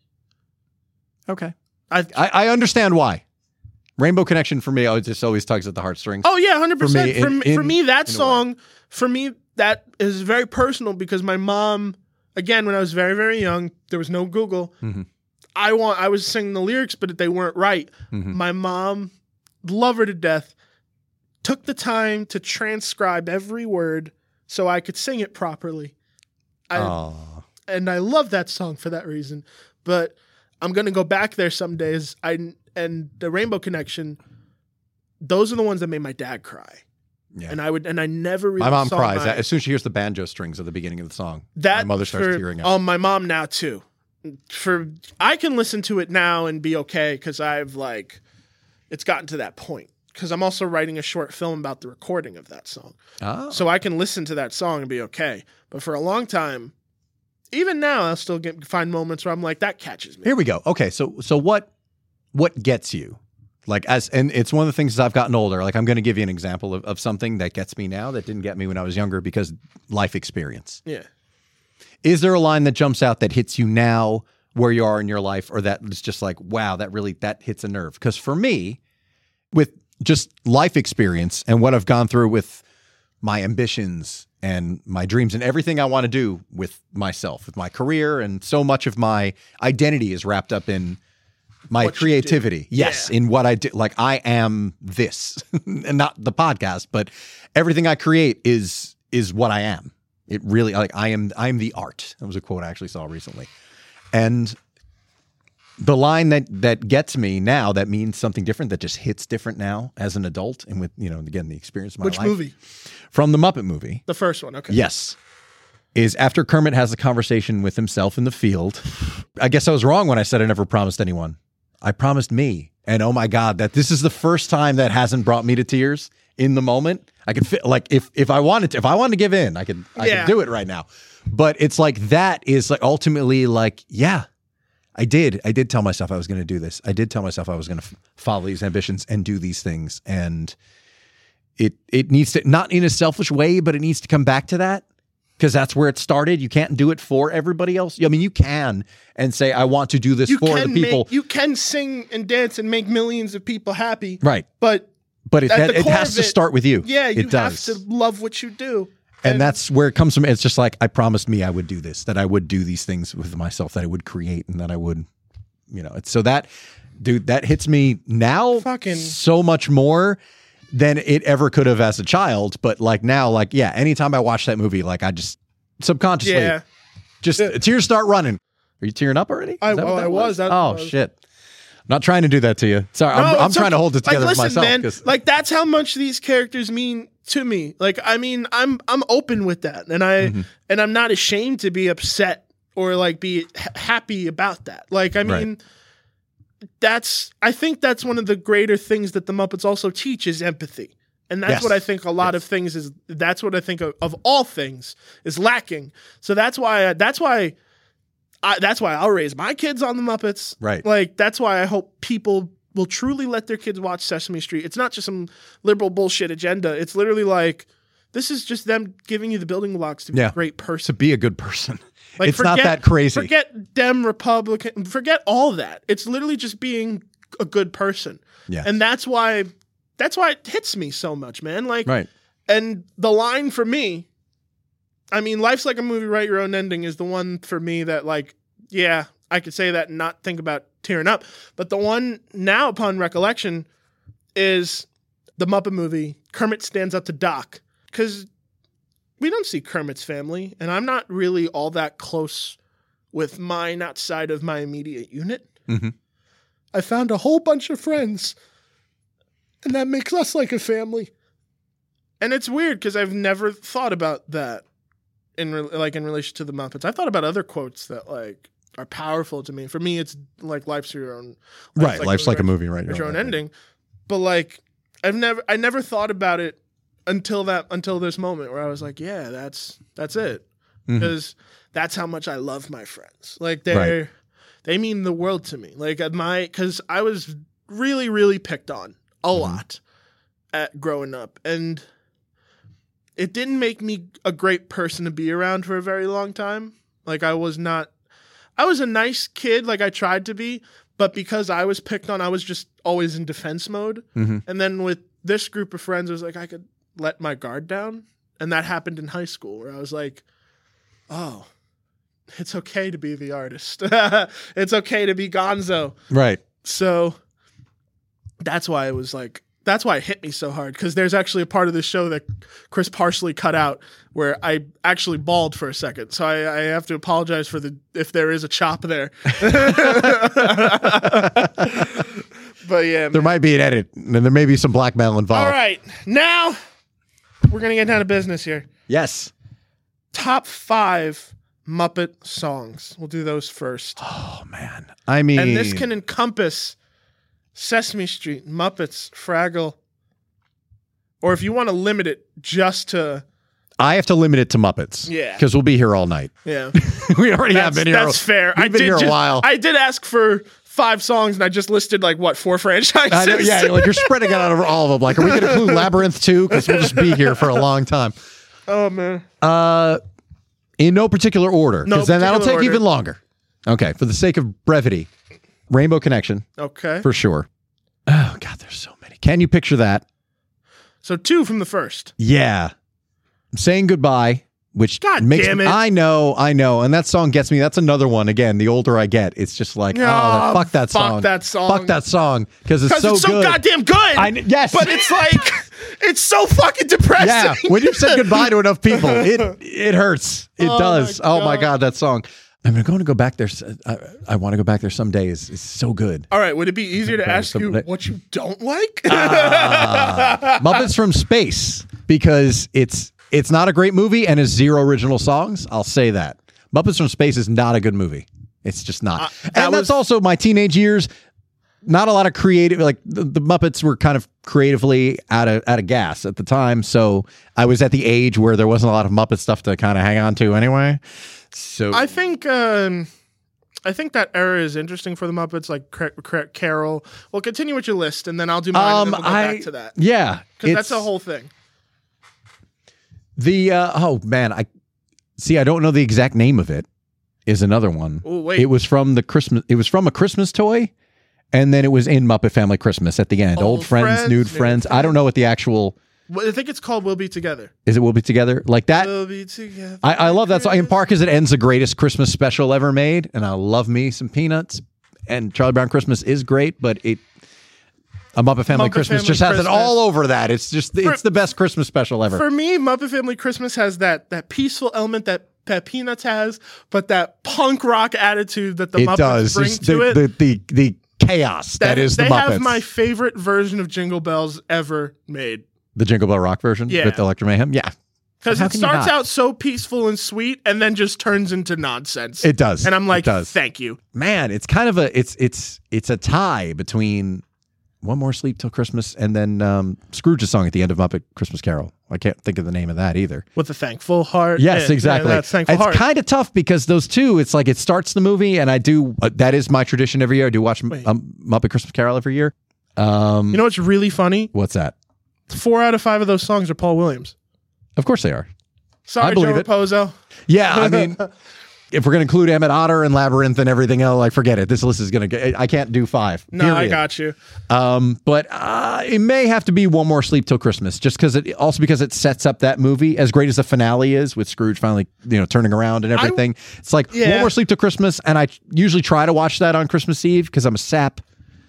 Speaker 3: Okay,
Speaker 4: I
Speaker 3: I, I understand why. Rainbow Connection for me, oh, it just always tugs at the heartstrings.
Speaker 4: Oh yeah, one hundred percent.
Speaker 3: For
Speaker 4: For
Speaker 3: me,
Speaker 4: me,
Speaker 3: in-
Speaker 4: for me that
Speaker 3: in a
Speaker 4: song, for me that is very personal because my mom, again, when I was very very young, there was no Google.
Speaker 3: Mhm.
Speaker 4: I want I was singing the lyrics, but they weren't right.
Speaker 3: Mhm.
Speaker 4: My mom love her to death. Took the time to transcribe every word so I could sing it properly. I,
Speaker 3: Aw.
Speaker 4: and I love that song for that reason. But I'm gonna go back there some days. I and the Rainbow Connection, those are the ones that made my dad cry.
Speaker 3: Yeah.
Speaker 4: And I would, and I never really.
Speaker 3: My mom
Speaker 4: saw
Speaker 3: cries
Speaker 4: my,
Speaker 3: as soon as she hears the banjo strings at the beginning of the song.
Speaker 4: that
Speaker 3: my mother starts
Speaker 4: for,
Speaker 3: tearing up.
Speaker 4: Oh, my mom now too. For I can listen to it now and be okay because I've like, it's gotten to that point. Because I'm also writing a short film about the recording of that song,
Speaker 3: Oh.
Speaker 4: so I can listen to that song and be okay. But for a long time, even now, I'll still get find moments where I'm like, that catches me.
Speaker 3: Here we go. Okay, so so what what gets you? Like as and it's one of the things as I've gotten older. Like I'm going to give you an example of, of something that gets me now that didn't get me when I was younger because life experience.
Speaker 4: Yeah.
Speaker 3: Is there a line that jumps out that hits you now where you are in your life, or that is just like, wow, that really that hits a nerve? Because for me, with just life experience and what I've gone through with my ambitions and my dreams and everything I want to do with myself, with my career, and so much of my identity is wrapped up in my
Speaker 4: What you
Speaker 3: creativity.
Speaker 4: do.
Speaker 3: Yes,
Speaker 4: Yeah.
Speaker 3: in what I do. Like I am this, and not the podcast, but everything I create is is what I am. It really like I am. I am the art. That was a quote I actually saw recently, and the line that that gets me now that means something different, that just hits different now as an adult, and with you know again the experience of my
Speaker 4: Which
Speaker 3: life.
Speaker 4: movie?
Speaker 3: From the Muppet movie.
Speaker 4: The first one. Okay.
Speaker 3: Yes. Is after Kermit has a conversation with himself in the field. I guess I was wrong when I said I never promised anyone. I promised me. And oh my God, that this is the first time that hasn't brought me to tears in the moment. I could fit like if if I wanted to, if I wanted to give in, I could I
Speaker 4: Yeah.
Speaker 3: could do it right now. But it's like that is like ultimately like, yeah, I did. I did tell myself I was going to do this. I did tell myself I was going to f- follow these ambitions and do these things. And it it needs to, not in a selfish way, but it needs to come back to that. Because that's where it started. You can't do it for everybody else. I mean, you can and say, I want to do this
Speaker 4: You
Speaker 3: for
Speaker 4: can
Speaker 3: the people.
Speaker 4: Make, you can sing and dance and make millions of people happy.
Speaker 3: Right.
Speaker 4: But
Speaker 3: But it,
Speaker 4: at
Speaker 3: that,
Speaker 4: the
Speaker 3: it
Speaker 4: core
Speaker 3: has
Speaker 4: of
Speaker 3: to
Speaker 4: it,
Speaker 3: start with you.
Speaker 4: yeah, you
Speaker 3: it does.
Speaker 4: have to love what you do.
Speaker 3: And that's where it comes from. It's just like, I promised me I would do this, that I would do these things with myself, that I would create, and that I would, you know, it's so that, dude, that hits me now
Speaker 4: Fucking-
Speaker 3: so much more than it ever could have as a child. But like now, like, yeah, anytime I watch that movie, like I just subconsciously,
Speaker 4: Yeah.
Speaker 3: just
Speaker 4: Yeah.
Speaker 3: tears start running. Are you tearing up already? Is
Speaker 4: I-
Speaker 3: that what
Speaker 4: well,
Speaker 3: that
Speaker 4: I was. That
Speaker 3: oh,
Speaker 4: was-
Speaker 3: shit. I'm not trying to do that to you. Sorry, I'm,
Speaker 4: No,
Speaker 3: I'm
Speaker 4: it's
Speaker 3: trying to
Speaker 4: okay.
Speaker 3: hold it together
Speaker 4: like,
Speaker 3: for
Speaker 4: listen,
Speaker 3: myself.
Speaker 4: man,
Speaker 3: 'cause-
Speaker 4: like that's how much these characters mean to me. Like, I mean, I'm I'm open with that, and I
Speaker 3: Mm-hmm.
Speaker 4: and I'm not ashamed to be upset or like be ha- happy about that. Like, I
Speaker 3: Right.
Speaker 4: mean, that's I think that's one of the greater things that the Muppets also teach is empathy. And that's
Speaker 3: Yes.
Speaker 4: what I think a lot
Speaker 3: Yes.
Speaker 4: of things is. That's what I think of, of all things is lacking. So that's why. That's why. I, that's why I'll raise my kids on the Muppets.
Speaker 3: Right.
Speaker 4: Like that's why I hope people will truly let their kids watch Sesame Street. It's not just some liberal bullshit agenda. It's literally like this is just them giving you the building blocks to be
Speaker 3: Yeah.
Speaker 4: a great
Speaker 3: to
Speaker 4: person.
Speaker 3: be a good person.
Speaker 4: Like,
Speaker 3: it's not
Speaker 4: forget-
Speaker 3: that crazy.
Speaker 4: Forget Dem Republican. Forget all that. It's literally just being a good person.
Speaker 3: Yeah.
Speaker 4: And that's why. That's why it hits me so much, man. Like,
Speaker 3: Right.
Speaker 4: and the line for me, I mean, life's like a movie, write your own ending is the one for me that, like, yeah, I could say that and not think about tearing up. But the one now, upon recollection, is the Muppet movie. Kermit stands up to Doc because we don't see Kermit's family, and I'm not really all that close with mine outside of my immediate unit.
Speaker 3: Mhm.
Speaker 4: I found a whole bunch of friends, and that makes us like a family. And it's weird because I've never thought about that in re- like in relation to the Muppets. I've thought about other quotes that like are powerful to me. For me, it's like life's your own.
Speaker 3: Right. Life's like a movie, right?
Speaker 4: Your own
Speaker 3: Right.
Speaker 4: ending. But like, I've never, I never thought about it until that, until this moment where I was like, yeah, that's that's it,
Speaker 3: Mhm.
Speaker 4: because that's how much I love my friends. Like they're,
Speaker 3: Right.
Speaker 4: they mean the world to me. Like at my, because I was really, really picked on a
Speaker 3: Mm-hmm.
Speaker 4: lot at growing up, and it didn't make me a great person to be around for a very long time. Like I was not, I was a nice kid, like I tried to be, but because I was picked on, I was just always in defense mode.
Speaker 3: Mhm.
Speaker 4: And then with this group of friends, it was like I could let my guard down. And that happened in high school where I was like, oh, it's okay to be the artist. It's okay to be Gonzo.
Speaker 3: Right.
Speaker 4: So that's why it was like that's why it hit me so hard, because there's actually a part of the show that Chris partially cut out where I actually bawled for a second. So I, I have to apologize for the if there is a chop there. But yeah,
Speaker 3: There might be an edit, and there may be some blackmail involved.
Speaker 4: all right, now we're gonna get down to business here.
Speaker 3: Yes.
Speaker 4: Top five Muppet songs. We'll do those first.
Speaker 3: Oh man. I mean,
Speaker 4: And this can encompass Sesame Street, Muppets, Fraggle, or if you want to limit it just to
Speaker 3: I have to limit it to Muppets.
Speaker 4: Yeah.
Speaker 3: Because we'll be here all night.
Speaker 4: yeah,
Speaker 3: We already have
Speaker 4: that's,
Speaker 3: been here.
Speaker 4: that's fair.
Speaker 3: We've
Speaker 4: I
Speaker 3: been
Speaker 4: did
Speaker 3: here a
Speaker 4: just-
Speaker 3: while.
Speaker 4: I did ask for five songs, and I just listed like what four franchises.
Speaker 3: I know, yeah, like you're spreading it out over all of them. Like, are we going to include Labyrinth too? Because we'll just be here for a long time.
Speaker 4: Oh man.
Speaker 3: Uh, in no particular order,
Speaker 4: No
Speaker 3: because then that'll take
Speaker 4: particular order.
Speaker 3: even longer. Okay, for the sake of brevity, Rainbow Connection
Speaker 4: Okay.
Speaker 3: for sure. Oh God, there's so many. Can you picture that?
Speaker 4: So two from the first.
Speaker 3: Yeah, Saying Goodbye, which
Speaker 4: God
Speaker 3: makes
Speaker 4: damn
Speaker 3: me,
Speaker 4: it.
Speaker 3: I know, I know, and that song gets me. That's another one. Again, the older I get, it's just like, oh,
Speaker 4: Oh,
Speaker 3: fuck that
Speaker 4: fuck
Speaker 3: song,
Speaker 4: that song.
Speaker 3: fuck that song, because it's
Speaker 4: Because
Speaker 3: so
Speaker 4: it's so
Speaker 3: good.
Speaker 4: goddamn good.
Speaker 3: I kn- yes.
Speaker 4: But it's like it's so fucking depressing.
Speaker 3: Yeah, when you've said goodbye to enough people, it it hurts. It
Speaker 4: Oh
Speaker 3: does.
Speaker 4: my
Speaker 3: Oh my
Speaker 4: God.
Speaker 3: God, that song. I'm going to go back there. s- I, I want to go back there someday. It's, it's so good.
Speaker 4: All right, would it be easier to ask you
Speaker 3: Something-
Speaker 4: what you don't like?
Speaker 3: Ah. Muppets from Space, because it's it's not a great movie and has zero original songs. I'll say that. Muppets from Space is not a good movie. It's just not.
Speaker 4: Uh,
Speaker 3: and
Speaker 4: that
Speaker 3: that's
Speaker 4: was-
Speaker 3: also my teenage years. Not a lot of creative, like the, the Muppets were kind of creatively out of out of gas at the time. So I was at the age where there wasn't a lot of Muppet stuff to kind of hang on to anyway. So
Speaker 4: I think um, I think that era is interesting for the Muppets, like Car- Car- Carol. Well, continue with your list, and then I'll do mine, and then we'll go
Speaker 3: I
Speaker 4: back to that.
Speaker 3: yeah,
Speaker 4: Because that's
Speaker 3: it's-
Speaker 4: a whole thing.
Speaker 3: The uh, oh man, I see. I don't know the exact name of it. Is another one.
Speaker 4: Oh, wait.
Speaker 3: It was from the Christmas. It was from a Christmas toy, and then it was in Muppet Family Christmas at the end. Old,
Speaker 4: Old
Speaker 3: friends,
Speaker 4: Friends,
Speaker 3: nude
Speaker 4: Nude
Speaker 3: friends. I don't know what the actual
Speaker 4: Well, I think it's called "We'll Be Together."
Speaker 3: is. It will be together like that.
Speaker 4: We'll be together.
Speaker 3: I, I love that song in part because it ends the greatest Christmas special ever made, and I love me some Peanuts. And Charlie Brown Christmas is great, but it a Muppet Family
Speaker 4: Muppet
Speaker 3: Christmas
Speaker 4: Family
Speaker 3: just has it
Speaker 4: Christmas.
Speaker 3: all over that. It's just it's the best Christmas special ever.
Speaker 4: For me, Muppet Family Christmas has that that peaceful element that, that Peanuts has, but that punk rock attitude that the
Speaker 3: it
Speaker 4: Muppets
Speaker 3: does
Speaker 4: bring
Speaker 3: Just
Speaker 4: to
Speaker 3: the,
Speaker 4: it.
Speaker 3: the the the chaos that is the
Speaker 4: they
Speaker 3: Muppets.
Speaker 4: have my favorite version of Jingle Bells ever made.
Speaker 3: The Jingle Bell Rock version
Speaker 4: Yeah.
Speaker 3: with Electro Mayhem. Yeah.
Speaker 4: Because
Speaker 3: How
Speaker 4: it
Speaker 3: can you
Speaker 4: starts
Speaker 3: not?
Speaker 4: out so peaceful and sweet, and then just turns into nonsense.
Speaker 3: It does.
Speaker 4: and I'm
Speaker 3: It
Speaker 4: like,
Speaker 3: does.
Speaker 4: thank you.
Speaker 3: Man, it's kind of a it's it's it's a tie between One More Sleep Till Christmas and then um, Scrooge's song at the end of Muppet Christmas Carol. I can't think of the name of that either.
Speaker 4: With a thankful heart.
Speaker 3: Yes,
Speaker 4: Yeah,
Speaker 3: exactly.
Speaker 4: Yeah, that's thankful
Speaker 3: it's
Speaker 4: heart.
Speaker 3: kind of tough because those two, it's like it starts the movie, and I do uh, that is my tradition every year. I do watch
Speaker 4: Wait.
Speaker 3: um, Muppet Christmas Carol every year. Um,
Speaker 4: you know what's really funny?
Speaker 3: what's that?
Speaker 4: Four out of five of those songs are Paul Williams.
Speaker 3: Of course they are.
Speaker 4: Sorry,
Speaker 3: I believe
Speaker 4: Joe
Speaker 3: it.
Speaker 4: Raposo.
Speaker 3: Yeah, I mean, if we're going to include Emmett Otter and Labyrinth and everything else, like forget it. This list is going to get. I can't do five.
Speaker 4: No, I
Speaker 3: period.
Speaker 4: got you.
Speaker 3: Um, but uh, it may have to be One More Sleep Till Christmas, just because it also because it sets up that movie as great as the finale is with Scrooge finally, you know, turning around and everything. it's like
Speaker 4: Yeah.
Speaker 3: One More Sleep Till Christmas, and I usually try to watch that on Christmas Eve because I'm a sap.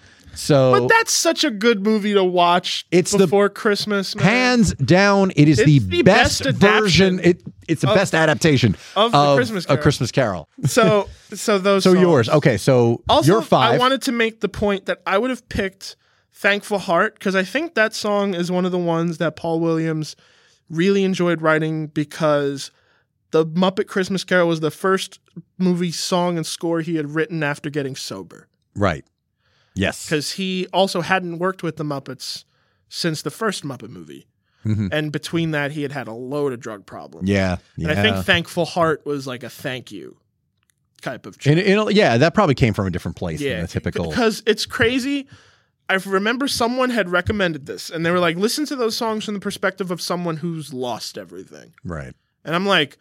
Speaker 3: So
Speaker 4: But that's such a good movie to watch
Speaker 3: It's the-
Speaker 4: before Christmas. Man.
Speaker 3: hands down, it is
Speaker 4: It's
Speaker 3: the,
Speaker 4: the
Speaker 3: best,
Speaker 4: best
Speaker 3: version.
Speaker 4: adaptation
Speaker 3: It it's the
Speaker 4: of-
Speaker 3: best adaptation
Speaker 4: of the Christmas
Speaker 3: a
Speaker 4: Carol.
Speaker 3: Christmas Carol.
Speaker 4: So, so those.
Speaker 3: So
Speaker 4: songs.
Speaker 3: yours, okay? So
Speaker 4: Also,
Speaker 3: your five.
Speaker 4: I wanted to make the point that I would have picked "Thankful Heart" because I think that song is one of the ones that Paul Williams really enjoyed writing because the Muppet Christmas Carol was the first movie song and score he had written after getting sober.
Speaker 3: right. Yes.
Speaker 4: Because he also hadn't worked with the Muppets since the first Muppet movie.
Speaker 3: Mhm.
Speaker 4: And between that, he had had a load of drug problems.
Speaker 3: Yeah. Yeah.
Speaker 4: And I think "Thankful Heart" was like a thank you type of tune.
Speaker 3: And, and, yeah, that probably came from a different place
Speaker 4: Yeah,
Speaker 3: than the typical.
Speaker 4: because it's crazy. I remember someone had recommended this, and they were like, listen to those songs from the perspective of someone who's lost everything.
Speaker 3: Right.
Speaker 4: And I'm like,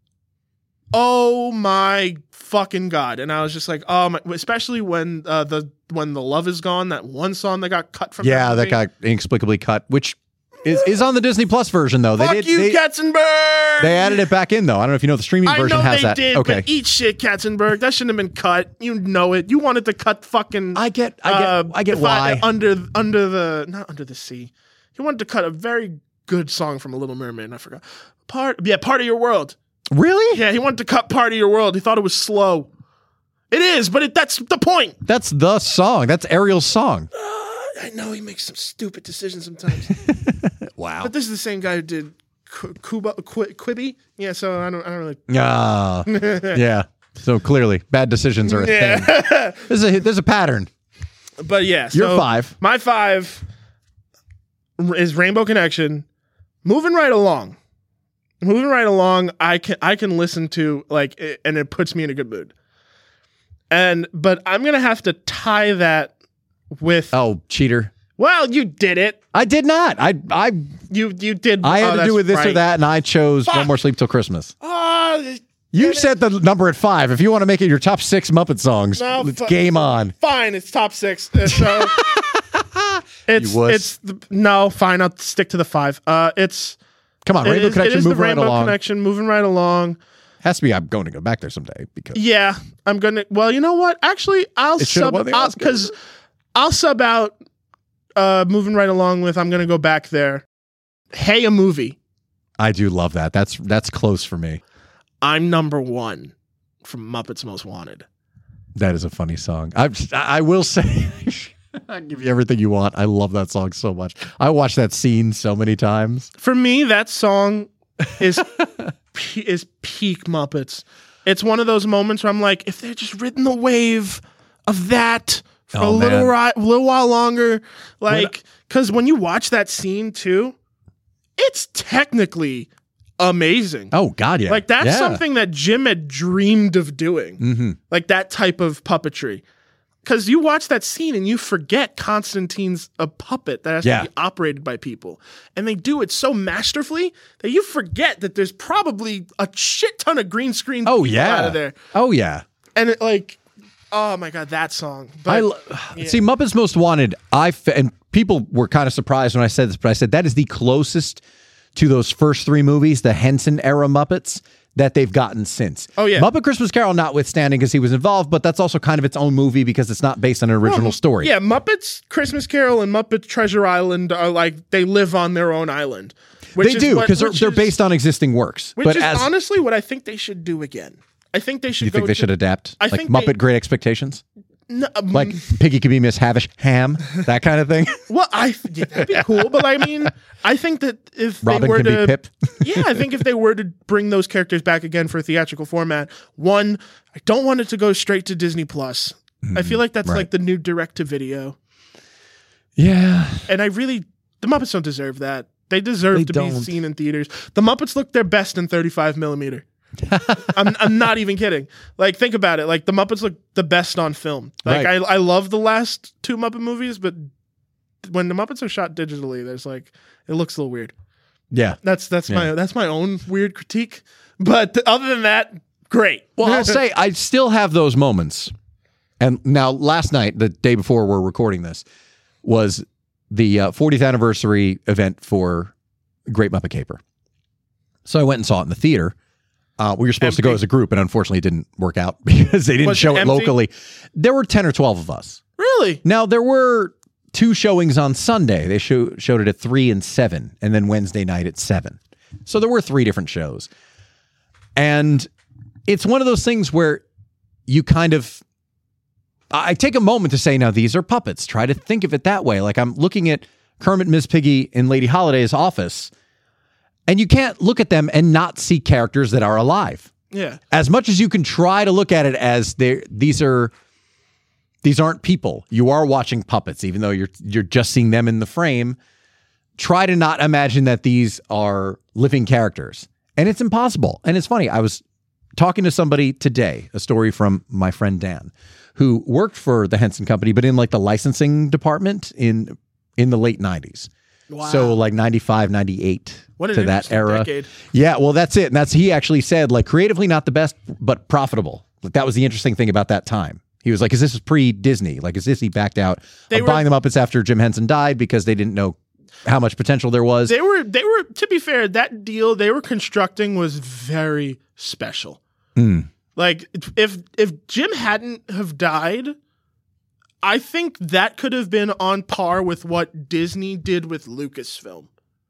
Speaker 4: oh my fucking God. And I was just like, oh my, especially when uh, the when the love is gone, that one song that got cut from
Speaker 3: Yeah,
Speaker 4: that,
Speaker 3: that
Speaker 4: movie.
Speaker 3: got inexplicably cut, which is is on the Disney Plus version though.
Speaker 4: Fuck
Speaker 3: they did.
Speaker 4: you,
Speaker 3: they,
Speaker 4: Katzenberg.
Speaker 3: they added it back in though. I don't know if you know the streaming
Speaker 4: I
Speaker 3: version
Speaker 4: know
Speaker 3: has
Speaker 4: they
Speaker 3: that.
Speaker 4: did,
Speaker 3: okay.
Speaker 4: but eat shit, Katzenberg. That shouldn't have been cut. You know it. You wanted to cut fucking.
Speaker 3: I get. I get.
Speaker 4: uh,
Speaker 3: I get
Speaker 4: if
Speaker 3: why.
Speaker 4: under under the not under the sea. He wanted to cut a very good song from A Little Mermaid. And I forgot part. Yeah, Part of Your World.
Speaker 3: Really?
Speaker 4: Yeah, he wanted to cut Part of Your World. He thought it was slow. It is, but it, that's the point.
Speaker 3: That's the song. That's Ariel's song.
Speaker 4: Uh, I know he makes some stupid decisions sometimes.
Speaker 3: Wow.
Speaker 4: But this is the same guy who did Qu- Cuba, Qu- Quibi. Yeah, so I don't, I don't really.
Speaker 3: Ah. Yeah. So clearly, bad decisions are a
Speaker 4: Yeah.
Speaker 3: thing. There's a there's a pattern.
Speaker 4: But yeah,
Speaker 3: Your
Speaker 4: so
Speaker 3: five.
Speaker 4: My five is Rainbow Connection. Moving right along, moving right along. I can I can listen to like, it, and it puts me in a good mood. And but I'm gonna have to tie that with.
Speaker 3: Oh, cheater.
Speaker 4: Well, you did it.
Speaker 3: I did not. I I
Speaker 4: You you did.
Speaker 3: I had
Speaker 4: oh,
Speaker 3: to
Speaker 4: that's
Speaker 3: do with this or
Speaker 4: right.
Speaker 3: that, and I chose
Speaker 4: Fuck.
Speaker 3: One More Sleep Till Christmas.
Speaker 4: Oh,
Speaker 3: You set the number at five. If you want to make it your top six Muppet songs,
Speaker 4: No,
Speaker 3: it's
Speaker 4: fu-
Speaker 3: game on.
Speaker 4: fine. It's top six. Uh, So it's
Speaker 3: You wuss.
Speaker 4: it's the, no fine. I'll stick to the five. Uh, it's
Speaker 3: Come on,
Speaker 4: it
Speaker 3: Rainbow
Speaker 4: is,
Speaker 3: Connection,
Speaker 4: it is the
Speaker 3: move right
Speaker 4: Rainbow
Speaker 3: along.
Speaker 4: Connection, moving right along.
Speaker 3: Has to be. I'm going to go back there someday because
Speaker 4: Yeah, I'm gonna. Well, you know what? Actually, I'll
Speaker 3: It should've
Speaker 4: sub
Speaker 3: won the Oscar.
Speaker 4: because I'll sub out. Uh, moving right along with. I'm gonna go back there. Hey, a movie.
Speaker 3: I do love that. That's that's close for me.
Speaker 4: I'm number one from Muppets Most Wanted.
Speaker 3: That is a funny song. I I will say, I'll give you everything you want. I love that song so much. I watched that scene so many times.
Speaker 4: For me, that song is pe- is peak Muppets. It's one of those moments where I'm like, if they're just ridden the wave of that for
Speaker 3: Oh,
Speaker 4: a little
Speaker 3: man.
Speaker 4: ri- little while longer, like, because when you watch that scene too, it's technically amazing.
Speaker 3: Oh God, yeah.
Speaker 4: Like that's
Speaker 3: Yeah.
Speaker 4: something that Jim had dreamed of doing,
Speaker 3: Mm-hmm.
Speaker 4: like that type of puppetry. Because you watch that scene and you forget Constantine's a puppet that has
Speaker 3: Yeah.
Speaker 4: to be operated by people, and they do it so masterfully that you forget that there's probably a shit ton of green screen.
Speaker 3: Oh
Speaker 4: people
Speaker 3: yeah.
Speaker 4: out of there,
Speaker 3: Oh yeah.
Speaker 4: and it like, oh my god, that song. But
Speaker 3: I lo- see Muppets Most Wanted. I f- and people were kind of surprised when I said this, but I said that is the closest to those first three movies, the Henson era Muppets, that they've gotten since.
Speaker 4: Oh, yeah.
Speaker 3: Muppet Christmas Carol notwithstanding because he was involved, but that's also kind of its own movie because it's not based on an original story.
Speaker 4: yeah, Muppets Christmas Carol and Muppet Treasure Island are like they live on their own island. Which
Speaker 3: They
Speaker 4: is
Speaker 3: do
Speaker 4: what-
Speaker 3: because they're,
Speaker 4: which
Speaker 3: they're
Speaker 4: is-
Speaker 3: based on existing works.
Speaker 4: Which
Speaker 3: but
Speaker 4: is
Speaker 3: as
Speaker 4: honestly what I think they should do again. I think they should.
Speaker 3: you think
Speaker 4: go
Speaker 3: they
Speaker 4: to-
Speaker 3: should adapt,
Speaker 4: I
Speaker 3: like
Speaker 4: think
Speaker 3: Muppet
Speaker 4: they-
Speaker 3: Great Expectations,
Speaker 4: No, um,
Speaker 3: like Piggy could be Miss Havish Ham, that kind of thing.
Speaker 4: well, I yeah, that'd be cool, but I mean, I think that if
Speaker 3: Robin
Speaker 4: they were
Speaker 3: can
Speaker 4: to,
Speaker 3: be Pip.
Speaker 4: yeah, I think if they were to bring those characters back again for a theatrical format, one, I don't want it to go straight to Disney Plus. I feel like that's
Speaker 3: right.
Speaker 4: like the new direct to video,
Speaker 3: Yeah,
Speaker 4: and I really, the Muppets don't deserve that. They deserve
Speaker 3: They
Speaker 4: to
Speaker 3: don't.
Speaker 4: be seen in theaters. The Muppets look their best in thirty-five millimeter. I'm I'm not even kidding. Like, think about it. Like, the Muppets look the best on film. Like,
Speaker 3: Right.
Speaker 4: I I love the last two Muppet movies, but when the Muppets are shot digitally, there's like it looks a little weird.
Speaker 3: yeah.
Speaker 4: That's that's
Speaker 3: Yeah.
Speaker 4: my that's my own weird critique. But other than that, great.
Speaker 3: Well, I'll say I still have those moments. And now, last night, the day before we're recording this, was the uh, fortieth anniversary event for Great Muppet Caper. So I went and saw it in the theater. Uh, we were supposed to go
Speaker 4: Empty.
Speaker 3: as a group, and unfortunately, it didn't work out because they didn't
Speaker 4: Was it
Speaker 3: show it,
Speaker 4: empty?
Speaker 3: locally. There were ten or twelve of us.
Speaker 4: Really?
Speaker 3: Now, there were two showings on Sunday. They show, showed it at three and seven, and then Wednesday night at seven. So there were three different shows. And it's one of those things where you kind of, I take a moment to say, now, these are puppets. Try to think of it that way. Like I'm looking at Kermit, Miss Piggy in Lady Holiday's office, and you can't look at them and not see characters that are alive.
Speaker 4: Yeah.
Speaker 3: As much as you can try to look at it as they these are these aren't people. You are watching puppets, even though you're you're just seeing them in the frame. Try to not imagine that these are living characters. And it's impossible. And it's funny. I was talking to somebody today, a story from my friend Dan, who worked for the Henson Company, but in like the licensing department in in the late nineties.
Speaker 4: Wow.
Speaker 3: So like ninety-five, ninety-eight
Speaker 4: What an
Speaker 3: to that
Speaker 4: interesting
Speaker 3: era.
Speaker 4: decade.
Speaker 3: Yeah, well, that's it. And that's, he actually said, like, creatively not the best, but profitable. Like, that was the interesting thing about that time. He was like, is this pre-Disney? Like, is Disney backed out
Speaker 4: They
Speaker 3: of
Speaker 4: were-
Speaker 3: buying the Muppets after Jim Henson died because they didn't know how much potential there was.
Speaker 4: They were they were to be fair, that deal they were constructing was very special.
Speaker 3: Mm.
Speaker 4: Like if if Jim hadn't have died, I think that could have been on par with what Disney did with Lucasfilm.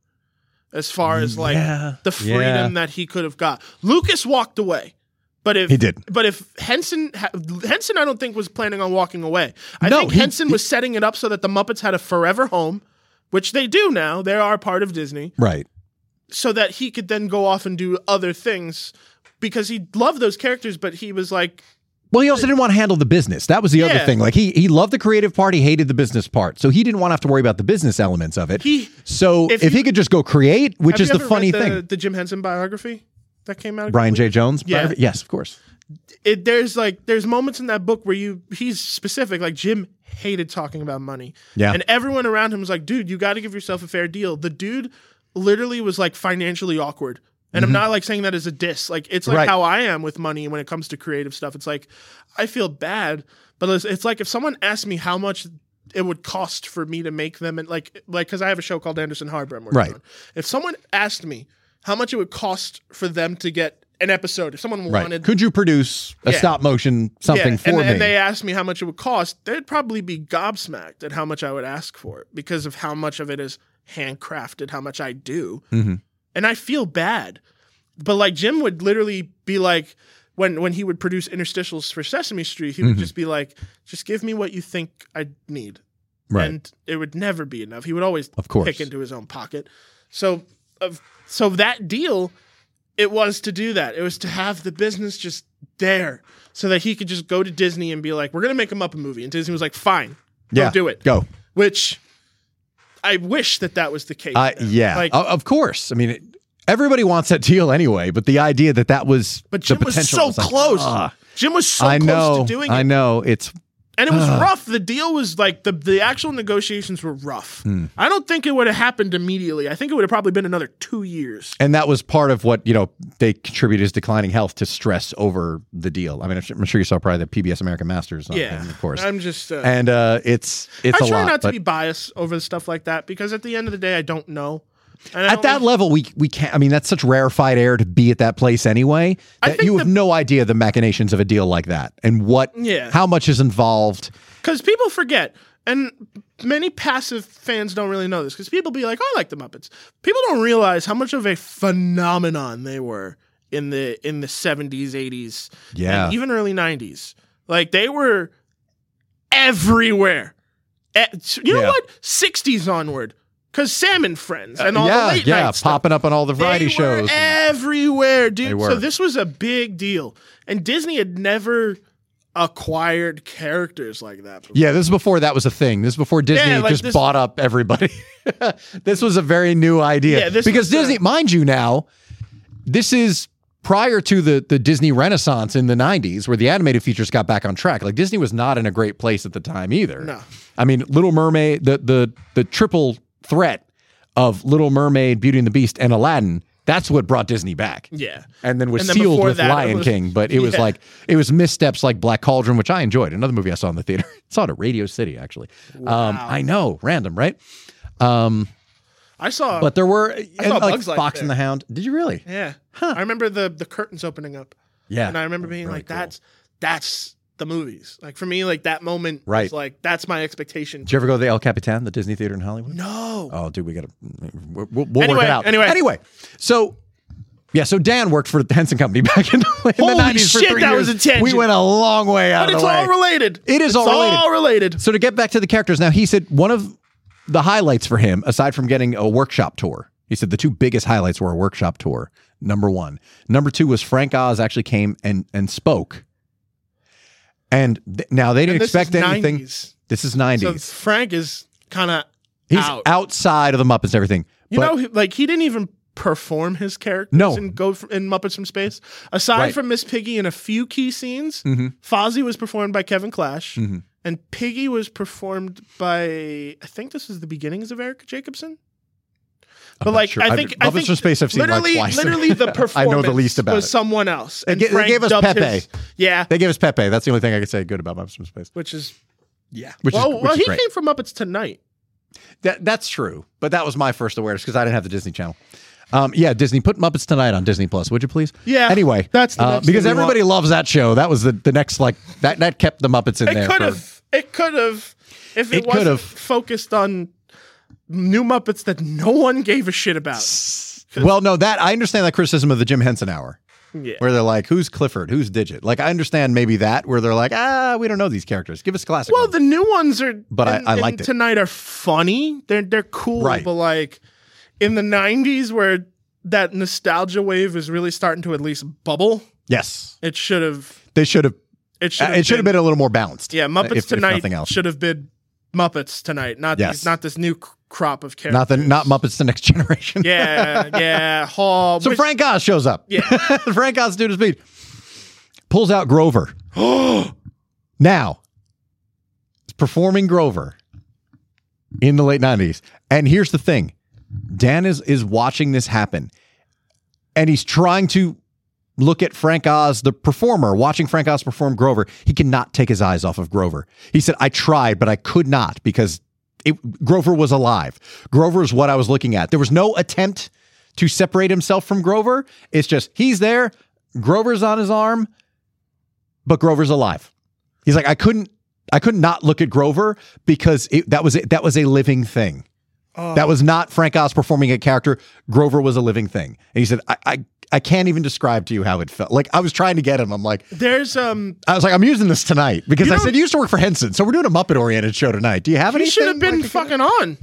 Speaker 4: As far as like
Speaker 3: Yeah,
Speaker 4: the freedom
Speaker 3: yeah.
Speaker 4: that he could have got. Lucas walked away. But if
Speaker 3: He did.
Speaker 4: But if Henson ha- Henson I don't think was planning on walking away. I
Speaker 3: No,
Speaker 4: think
Speaker 3: he-
Speaker 4: Henson was setting it up so that the Muppets had a forever home, which they do now. They are part of Disney.
Speaker 3: Right.
Speaker 4: So that he could then go off and do other things because he loved those characters, but he was like,
Speaker 3: Well, he also didn't want to handle the business. That was the other
Speaker 4: Yeah.
Speaker 3: thing. Like he he loved the creative part, he hated the business part. So he didn't want to have to worry about the business elements of it.
Speaker 4: He-
Speaker 3: so
Speaker 4: if
Speaker 3: if,
Speaker 4: you-
Speaker 3: he could just go create, which
Speaker 4: have
Speaker 3: is
Speaker 4: you
Speaker 3: the
Speaker 4: ever
Speaker 3: funny
Speaker 4: read the,
Speaker 3: thing.
Speaker 4: the Jim Henson biography that came out? a
Speaker 3: Brian
Speaker 4: couple
Speaker 3: J. Jones?
Speaker 4: Yeah.
Speaker 3: biography? Yes, of course.
Speaker 4: it there's like there's moments in that book where you he's specific, like Jim hated talking about money.
Speaker 3: Yeah.
Speaker 4: And everyone around him was like, dude, you gotta give yourself a fair deal. The dude literally was like financially awkward. And I'm not like saying that as a diss. Like it's like
Speaker 3: Right.
Speaker 4: how I am with money when it comes to creative stuff. It's like I feel bad, but it's, it's like if someone asked me how much it would cost for me to make them, and like like because I have a show called Anderson Harbor I'm working
Speaker 3: Right.
Speaker 4: on. If someone asked me how much it would cost for them to get an episode, if someone
Speaker 3: Right.
Speaker 4: wanted
Speaker 3: Could you produce a
Speaker 4: Yeah.
Speaker 3: stop motion something
Speaker 4: yeah,
Speaker 3: for
Speaker 4: and,
Speaker 3: me?
Speaker 4: and they asked me how much it would cost, they'd probably be gobsmacked at how much I would ask for it because of how much of it is handcrafted, how much I do.
Speaker 3: Mhm.
Speaker 4: And I feel bad. But like Jim would literally be like, when when he would produce interstitials for Sesame Street, he would
Speaker 3: Mhm.
Speaker 4: just be like, just give me what you think I need.
Speaker 3: Right.
Speaker 4: And it would never be enough. He would always
Speaker 3: Of course.
Speaker 4: pick into his own pocket. So of so that deal, it was to do that. It was to have the business just there so that he could just go to Disney and be like, we're going to make him up a movie. And Disney was like, fine, go
Speaker 3: yeah.
Speaker 4: do it.
Speaker 3: Go.
Speaker 4: Which I wish that that was the case.
Speaker 3: Uh,
Speaker 4: now.
Speaker 3: yeah.
Speaker 4: Like,
Speaker 3: O- of course. I mean, it, everybody wants that deal anyway, but the idea that that was
Speaker 4: but
Speaker 3: the
Speaker 4: Jim was
Speaker 3: potential
Speaker 4: so
Speaker 3: like,
Speaker 4: close.
Speaker 3: ah.
Speaker 4: Jim was so
Speaker 3: I
Speaker 4: close
Speaker 3: know.
Speaker 4: to doing it.
Speaker 3: I know. It's
Speaker 4: And it was rough. The deal was like the, the actual negotiations were rough.
Speaker 3: Hmm.
Speaker 4: I don't think it would have happened immediately. I think it would have probably been another two years.
Speaker 3: and that was part of what, you know, they contributed his declining health to stress over the deal. I mean, I'm sure, I'm sure you saw probably the P B S American Masters on
Speaker 4: Yeah,
Speaker 3: him, of course.
Speaker 4: I'm just. Uh,
Speaker 3: and uh, it's it's
Speaker 4: I
Speaker 3: a
Speaker 4: try
Speaker 3: lot.
Speaker 4: not to
Speaker 3: but
Speaker 4: be biased over stuff like that because at the end of the day, I don't know. And I
Speaker 3: at
Speaker 4: don't
Speaker 3: that
Speaker 4: know-
Speaker 3: level, we we can't. I mean, that's such rarefied air to be at that place anyway.
Speaker 4: I
Speaker 3: That
Speaker 4: think
Speaker 3: you have
Speaker 4: the-
Speaker 3: no idea the machinations of a deal like that and what,
Speaker 4: Yeah.
Speaker 3: how much is involved.
Speaker 4: Because people forget, and many passive fans don't really know this, because people be like, oh, I like the Muppets. People don't realize how much of a phenomenon they were in the in the seventies, eighties,
Speaker 3: Yeah.
Speaker 4: and even early nineties. Like, they were everywhere. Eh, You know
Speaker 3: Yeah.
Speaker 4: what? sixties onward. Because Sam and Friends and all
Speaker 3: yeah,
Speaker 4: the late
Speaker 3: yeah,
Speaker 4: night stuff.
Speaker 3: popping up on all the variety
Speaker 4: They
Speaker 3: shows.
Speaker 4: were everywhere, dude.
Speaker 3: They were.
Speaker 4: So this was a big deal. And Disney had never acquired characters like that before.
Speaker 3: Yeah, this is before that was a thing. This is before Disney
Speaker 4: Yeah, like
Speaker 3: just
Speaker 4: this-
Speaker 3: bought up everybody. This was a very new idea.
Speaker 4: Yeah, this
Speaker 3: because
Speaker 4: was the-
Speaker 3: Disney, mind you now, this is prior to the, the Disney Renaissance in the nineties where the animated features got back on track. Like Disney was not in a great place at the time either.
Speaker 4: No.
Speaker 3: I mean, Little Mermaid, the the the triple threat of Little Mermaid, Beauty and the Beast, and Aladdin, that's what brought Disney back.
Speaker 4: Yeah.
Speaker 3: And then was
Speaker 4: And then
Speaker 3: sealed
Speaker 4: before
Speaker 3: with
Speaker 4: that, it
Speaker 3: Lion
Speaker 4: was-
Speaker 3: King, but it was
Speaker 4: Yeah.
Speaker 3: like it was missteps like Black Cauldron, which I enjoyed. Another movie I saw in the theater. saw it at Radio City, actually. Um, I know, random, right? Um,
Speaker 4: I saw.
Speaker 3: but there were and,
Speaker 4: saw
Speaker 3: like
Speaker 4: Bugs Life
Speaker 3: Fox
Speaker 4: there.
Speaker 3: and the Hound. Did you really?
Speaker 4: yeah. I remember the the curtains opening up.
Speaker 3: Yeah.
Speaker 4: And I remember being
Speaker 3: Really
Speaker 4: like,
Speaker 3: cool.
Speaker 4: that's that's the movies. Like for me, like that moment
Speaker 3: Right.
Speaker 4: was like that's my expectation.
Speaker 3: Did you ever go to the El Capitan, the Disney theater in Hollywood?
Speaker 4: No.
Speaker 3: Oh, dude, we gotta we'll, we'll we'll
Speaker 4: Anyway,
Speaker 3: work it out.
Speaker 4: anyway.
Speaker 3: anyway. So. Yeah, so Dan worked for the Henson Company back in, in the
Speaker 4: Holy
Speaker 3: nineties for
Speaker 4: shit,
Speaker 3: three
Speaker 4: that
Speaker 3: years.
Speaker 4: was a tangent.
Speaker 3: We went a long way out
Speaker 4: But
Speaker 3: of
Speaker 4: it's
Speaker 3: the way.
Speaker 4: all related.
Speaker 3: It is
Speaker 4: It's
Speaker 3: all related.
Speaker 4: all related.
Speaker 3: So to get back to the characters now, he said one of the highlights for him, aside from getting a workshop tour, he said the two biggest highlights were a workshop tour. Number one. Number two was Frank Oz actually came and and spoke. And th- now they didn't
Speaker 4: And this
Speaker 3: expect
Speaker 4: is
Speaker 3: anything.
Speaker 4: nineties.
Speaker 3: This is
Speaker 4: So
Speaker 3: nineties.
Speaker 4: Frank is kind of
Speaker 3: He's
Speaker 4: out.
Speaker 3: outside of the Muppets and everything.
Speaker 4: You
Speaker 3: But-
Speaker 4: know, he- like he didn't even perform his characters
Speaker 3: No.
Speaker 4: in Go from, in Muppets from Space. Aside
Speaker 3: Right.
Speaker 4: from Miss Piggy in a few key scenes,
Speaker 3: Mhm.
Speaker 4: Fozzie was performed by Kevin Clash,
Speaker 3: Mhm.
Speaker 4: and Piggy was performed by I think this is the beginnings of Erica Jacobson. But
Speaker 3: not
Speaker 4: like
Speaker 3: sure.
Speaker 4: I
Speaker 3: I've-
Speaker 4: think I
Speaker 3: Muppets
Speaker 4: think
Speaker 3: from Space I've seen like
Speaker 4: literally,
Speaker 3: twice.
Speaker 4: literally the
Speaker 3: I
Speaker 4: performance
Speaker 3: know the least about
Speaker 4: was
Speaker 3: it.
Speaker 4: someone else.
Speaker 3: They
Speaker 4: And
Speaker 3: ga- they
Speaker 4: Frank
Speaker 3: gave us
Speaker 4: dubbed
Speaker 3: Pepe.
Speaker 4: his- yeah,
Speaker 3: They gave us Pepe. That's the only thing I could say good about Muppets from Space.
Speaker 4: which is yeah.
Speaker 3: Which is-
Speaker 4: well,
Speaker 3: which
Speaker 4: well,
Speaker 3: is
Speaker 4: he
Speaker 3: great.
Speaker 4: came from Muppets Tonight.
Speaker 3: That that's true, but that was my first awareness because I didn't have the Disney Channel. Um, yeah, Disney, put Muppets Tonight on Disney Plus, would you please?
Speaker 4: Yeah.
Speaker 3: Anyway,
Speaker 4: that's the
Speaker 3: uh,
Speaker 4: next
Speaker 3: because
Speaker 4: thing we
Speaker 3: everybody
Speaker 4: want.
Speaker 3: loves that show. That was the, the next like that that kept the Muppets in
Speaker 4: It
Speaker 3: there.
Speaker 4: could
Speaker 3: for-
Speaker 4: have. It could have. If it,
Speaker 3: It
Speaker 4: wasn't
Speaker 3: could've.
Speaker 4: focused on new Muppets that no one gave a shit about.
Speaker 3: Well, no, that I understand that criticism of the Jim Henson Hour.
Speaker 4: Yeah.
Speaker 3: Where they're like, who's Clifford? Who's Digit? Like, I understand maybe that, where they're like, ah, we don't know these characters. Give us classic
Speaker 4: Well,
Speaker 3: ones.
Speaker 4: the new ones are,
Speaker 3: But I-
Speaker 4: in-
Speaker 3: I
Speaker 4: in
Speaker 3: liked it.
Speaker 4: tonight are funny. They're they're cool,
Speaker 3: Right.
Speaker 4: but like in the nineties, where that nostalgia wave is really starting to at least bubble,
Speaker 3: Yes.
Speaker 4: it should have.
Speaker 3: They should have,
Speaker 4: It should.
Speaker 3: uh, it should have been a little more balanced.
Speaker 4: Yeah, Muppets
Speaker 3: if, if
Speaker 4: Tonight
Speaker 3: nothing else.
Speaker 4: should have been Muppets Tonight, not
Speaker 3: Yes.
Speaker 4: these, not this new c- crop of characters.
Speaker 3: Not the, not Muppets the Next Generation.
Speaker 4: Yeah, yeah. Hall.
Speaker 3: So
Speaker 4: which-
Speaker 3: Frank Oz shows up.
Speaker 4: Yeah.
Speaker 3: Frank Oz, dude, speed. Pulls out Grover. Now, he's performing Grover in the late nineties. And here's the thing. Dan is is watching this happen. And he's trying to look at Frank Oz, the performer, watching Frank Oz perform Grover. He cannot take his eyes off of Grover. He said, I tried, but I could not because it, Grover was alive. Grover is what I was looking at. There was no attempt to separate himself from Grover. It's just, he's there. Grover's on his arm, but Grover's alive. He's like, I couldn't, I could not look at Grover because it, that was, that was a living thing. That was not Frank Oz performing a character. Grover was a living thing. And he said, I, I, I can't even describe to you how it felt. Like, I was trying to get him. I'm like,
Speaker 4: There's um.
Speaker 3: I was like, I'm using this tonight because
Speaker 4: You
Speaker 3: I
Speaker 4: know-
Speaker 3: said, you used to work for Henson. So we're doing a Muppet oriented show tonight. Do you have
Speaker 4: He
Speaker 3: anything?
Speaker 4: should have been
Speaker 3: like, to-
Speaker 4: fucking on.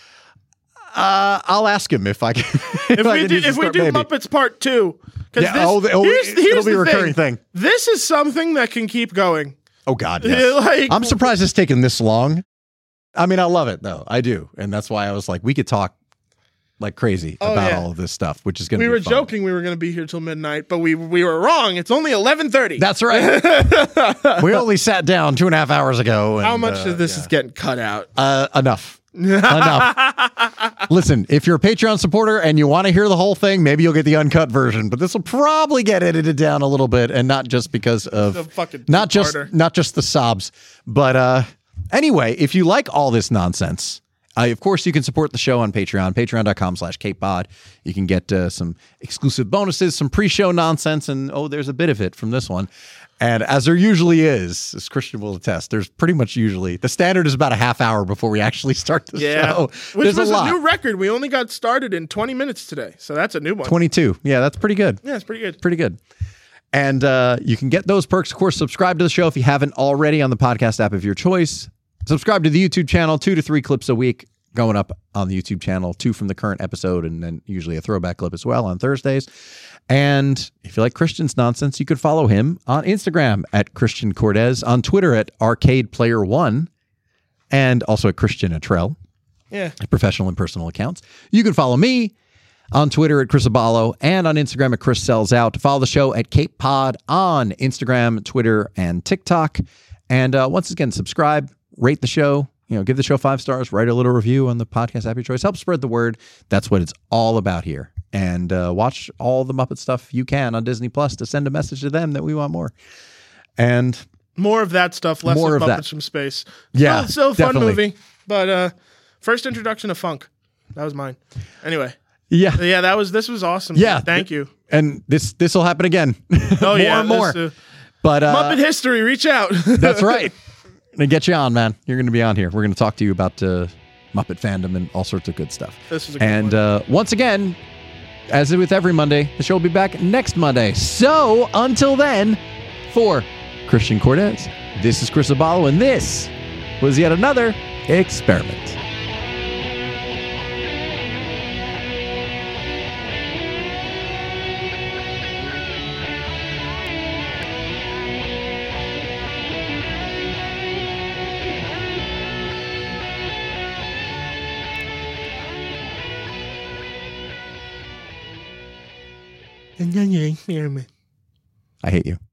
Speaker 3: Uh, I'll ask him if I can.
Speaker 4: If
Speaker 3: I
Speaker 4: we
Speaker 3: can
Speaker 4: do,
Speaker 3: use the
Speaker 4: if we
Speaker 3: start,
Speaker 4: do
Speaker 3: maybe.
Speaker 4: Muppets Part Two, because
Speaker 3: Yeah, oh, the- oh,
Speaker 4: here's,
Speaker 3: it'll
Speaker 4: here's
Speaker 3: be a
Speaker 4: the
Speaker 3: recurring thing.
Speaker 4: This is something that can keep going.
Speaker 3: Oh God, yes.
Speaker 4: Like-
Speaker 3: I'm surprised it's taken this long. I mean, I love it though. I do, and that's why I was like, we could talk like crazy
Speaker 4: Oh,
Speaker 3: about
Speaker 4: yeah.
Speaker 3: all of this stuff, which is going to
Speaker 4: We
Speaker 3: be
Speaker 4: were
Speaker 3: fun.
Speaker 4: joking we were going to be here till midnight, but we we were wrong. It's only eleven thirty.
Speaker 3: That's right. We only sat down two and a half hours ago. And,
Speaker 4: How much
Speaker 3: uh,
Speaker 4: of this
Speaker 3: yeah.
Speaker 4: is getting cut out?
Speaker 3: Uh, enough. Enough. Listen, if you're a Patreon supporter and you want to hear the whole thing, maybe you'll get the uncut version, but this will probably get edited down a little bit, and not just because of
Speaker 4: The fucking
Speaker 3: not just
Speaker 4: two-parter.
Speaker 3: not just the sobs, but uh, anyway, if you like all this nonsense. Uh, of course, you can support the show on Patreon, patreon.com slash capepod. You can get uh, some exclusive bonuses, some pre-show nonsense, and oh, there's a bit of it from this one. And as there usually is, as Christian will attest, there's pretty much usually, the standard is about a half hour before we actually start the
Speaker 4: Yeah,
Speaker 3: show.
Speaker 4: which
Speaker 3: There's
Speaker 4: was
Speaker 3: a
Speaker 4: a,
Speaker 3: lot.
Speaker 4: new record. We only got started in twenty minutes today, so that's a new one.
Speaker 3: twenty-two. Yeah, that's pretty good.
Speaker 4: Yeah, it's pretty good.
Speaker 3: Pretty good. And uh, you can get those perks. Of course, subscribe to the show if you haven't already on the podcast app of your choice. Subscribe to the YouTube channel, two to three clips a week going up on the YouTube channel, two from the current episode, and then usually a throwback clip as well on Thursdays. And if you like Christian's nonsense, you could follow him on Instagram at Christian Cortez, on Twitter at Arcade Player One, and also at Christian Atrell,
Speaker 4: Yeah.
Speaker 3: professional and personal accounts. You can follow me on Twitter at Chris Abalo and on Instagram at Chris Sells Out. Follow the show at Cape Pod on Instagram, Twitter, and TikTok. And uh, once again, subscribe, rate the show, you know, give the show five stars, write a little review on the podcast app of your choice. Help spread the word. That's what it's all about here. And uh, watch all the Muppet stuff you can on Disney Plus to send a message to them that we want more. And
Speaker 4: More of that stuff, less
Speaker 3: More
Speaker 4: of
Speaker 3: of
Speaker 4: Muppets
Speaker 3: that.
Speaker 4: from Space.
Speaker 3: Yeah,
Speaker 4: Still, still a fun
Speaker 3: definitely.
Speaker 4: movie. But uh, first introduction to funk. That was mine. Anyway.
Speaker 3: yeah,
Speaker 4: Yeah, that was this was awesome.
Speaker 3: Yeah.
Speaker 4: Thank you.
Speaker 3: and this this will happen again.
Speaker 4: Oh
Speaker 3: more
Speaker 4: yeah.
Speaker 3: and more.
Speaker 4: this, uh,
Speaker 3: But uh,
Speaker 4: Muppet history, reach out.
Speaker 3: That's right. Gonna get you on, man. You're going to be on here. We're going to talk to you about uh, Muppet fandom and all sorts of good stuff.
Speaker 4: This was a good
Speaker 3: and
Speaker 4: one.
Speaker 3: uh, once again, as with every Monday, the show will be back next Monday. So until then, for Christian Cortez, this is Chris Abalo, and this was yet another experiment.
Speaker 4: And then you experiment.
Speaker 3: I hate you.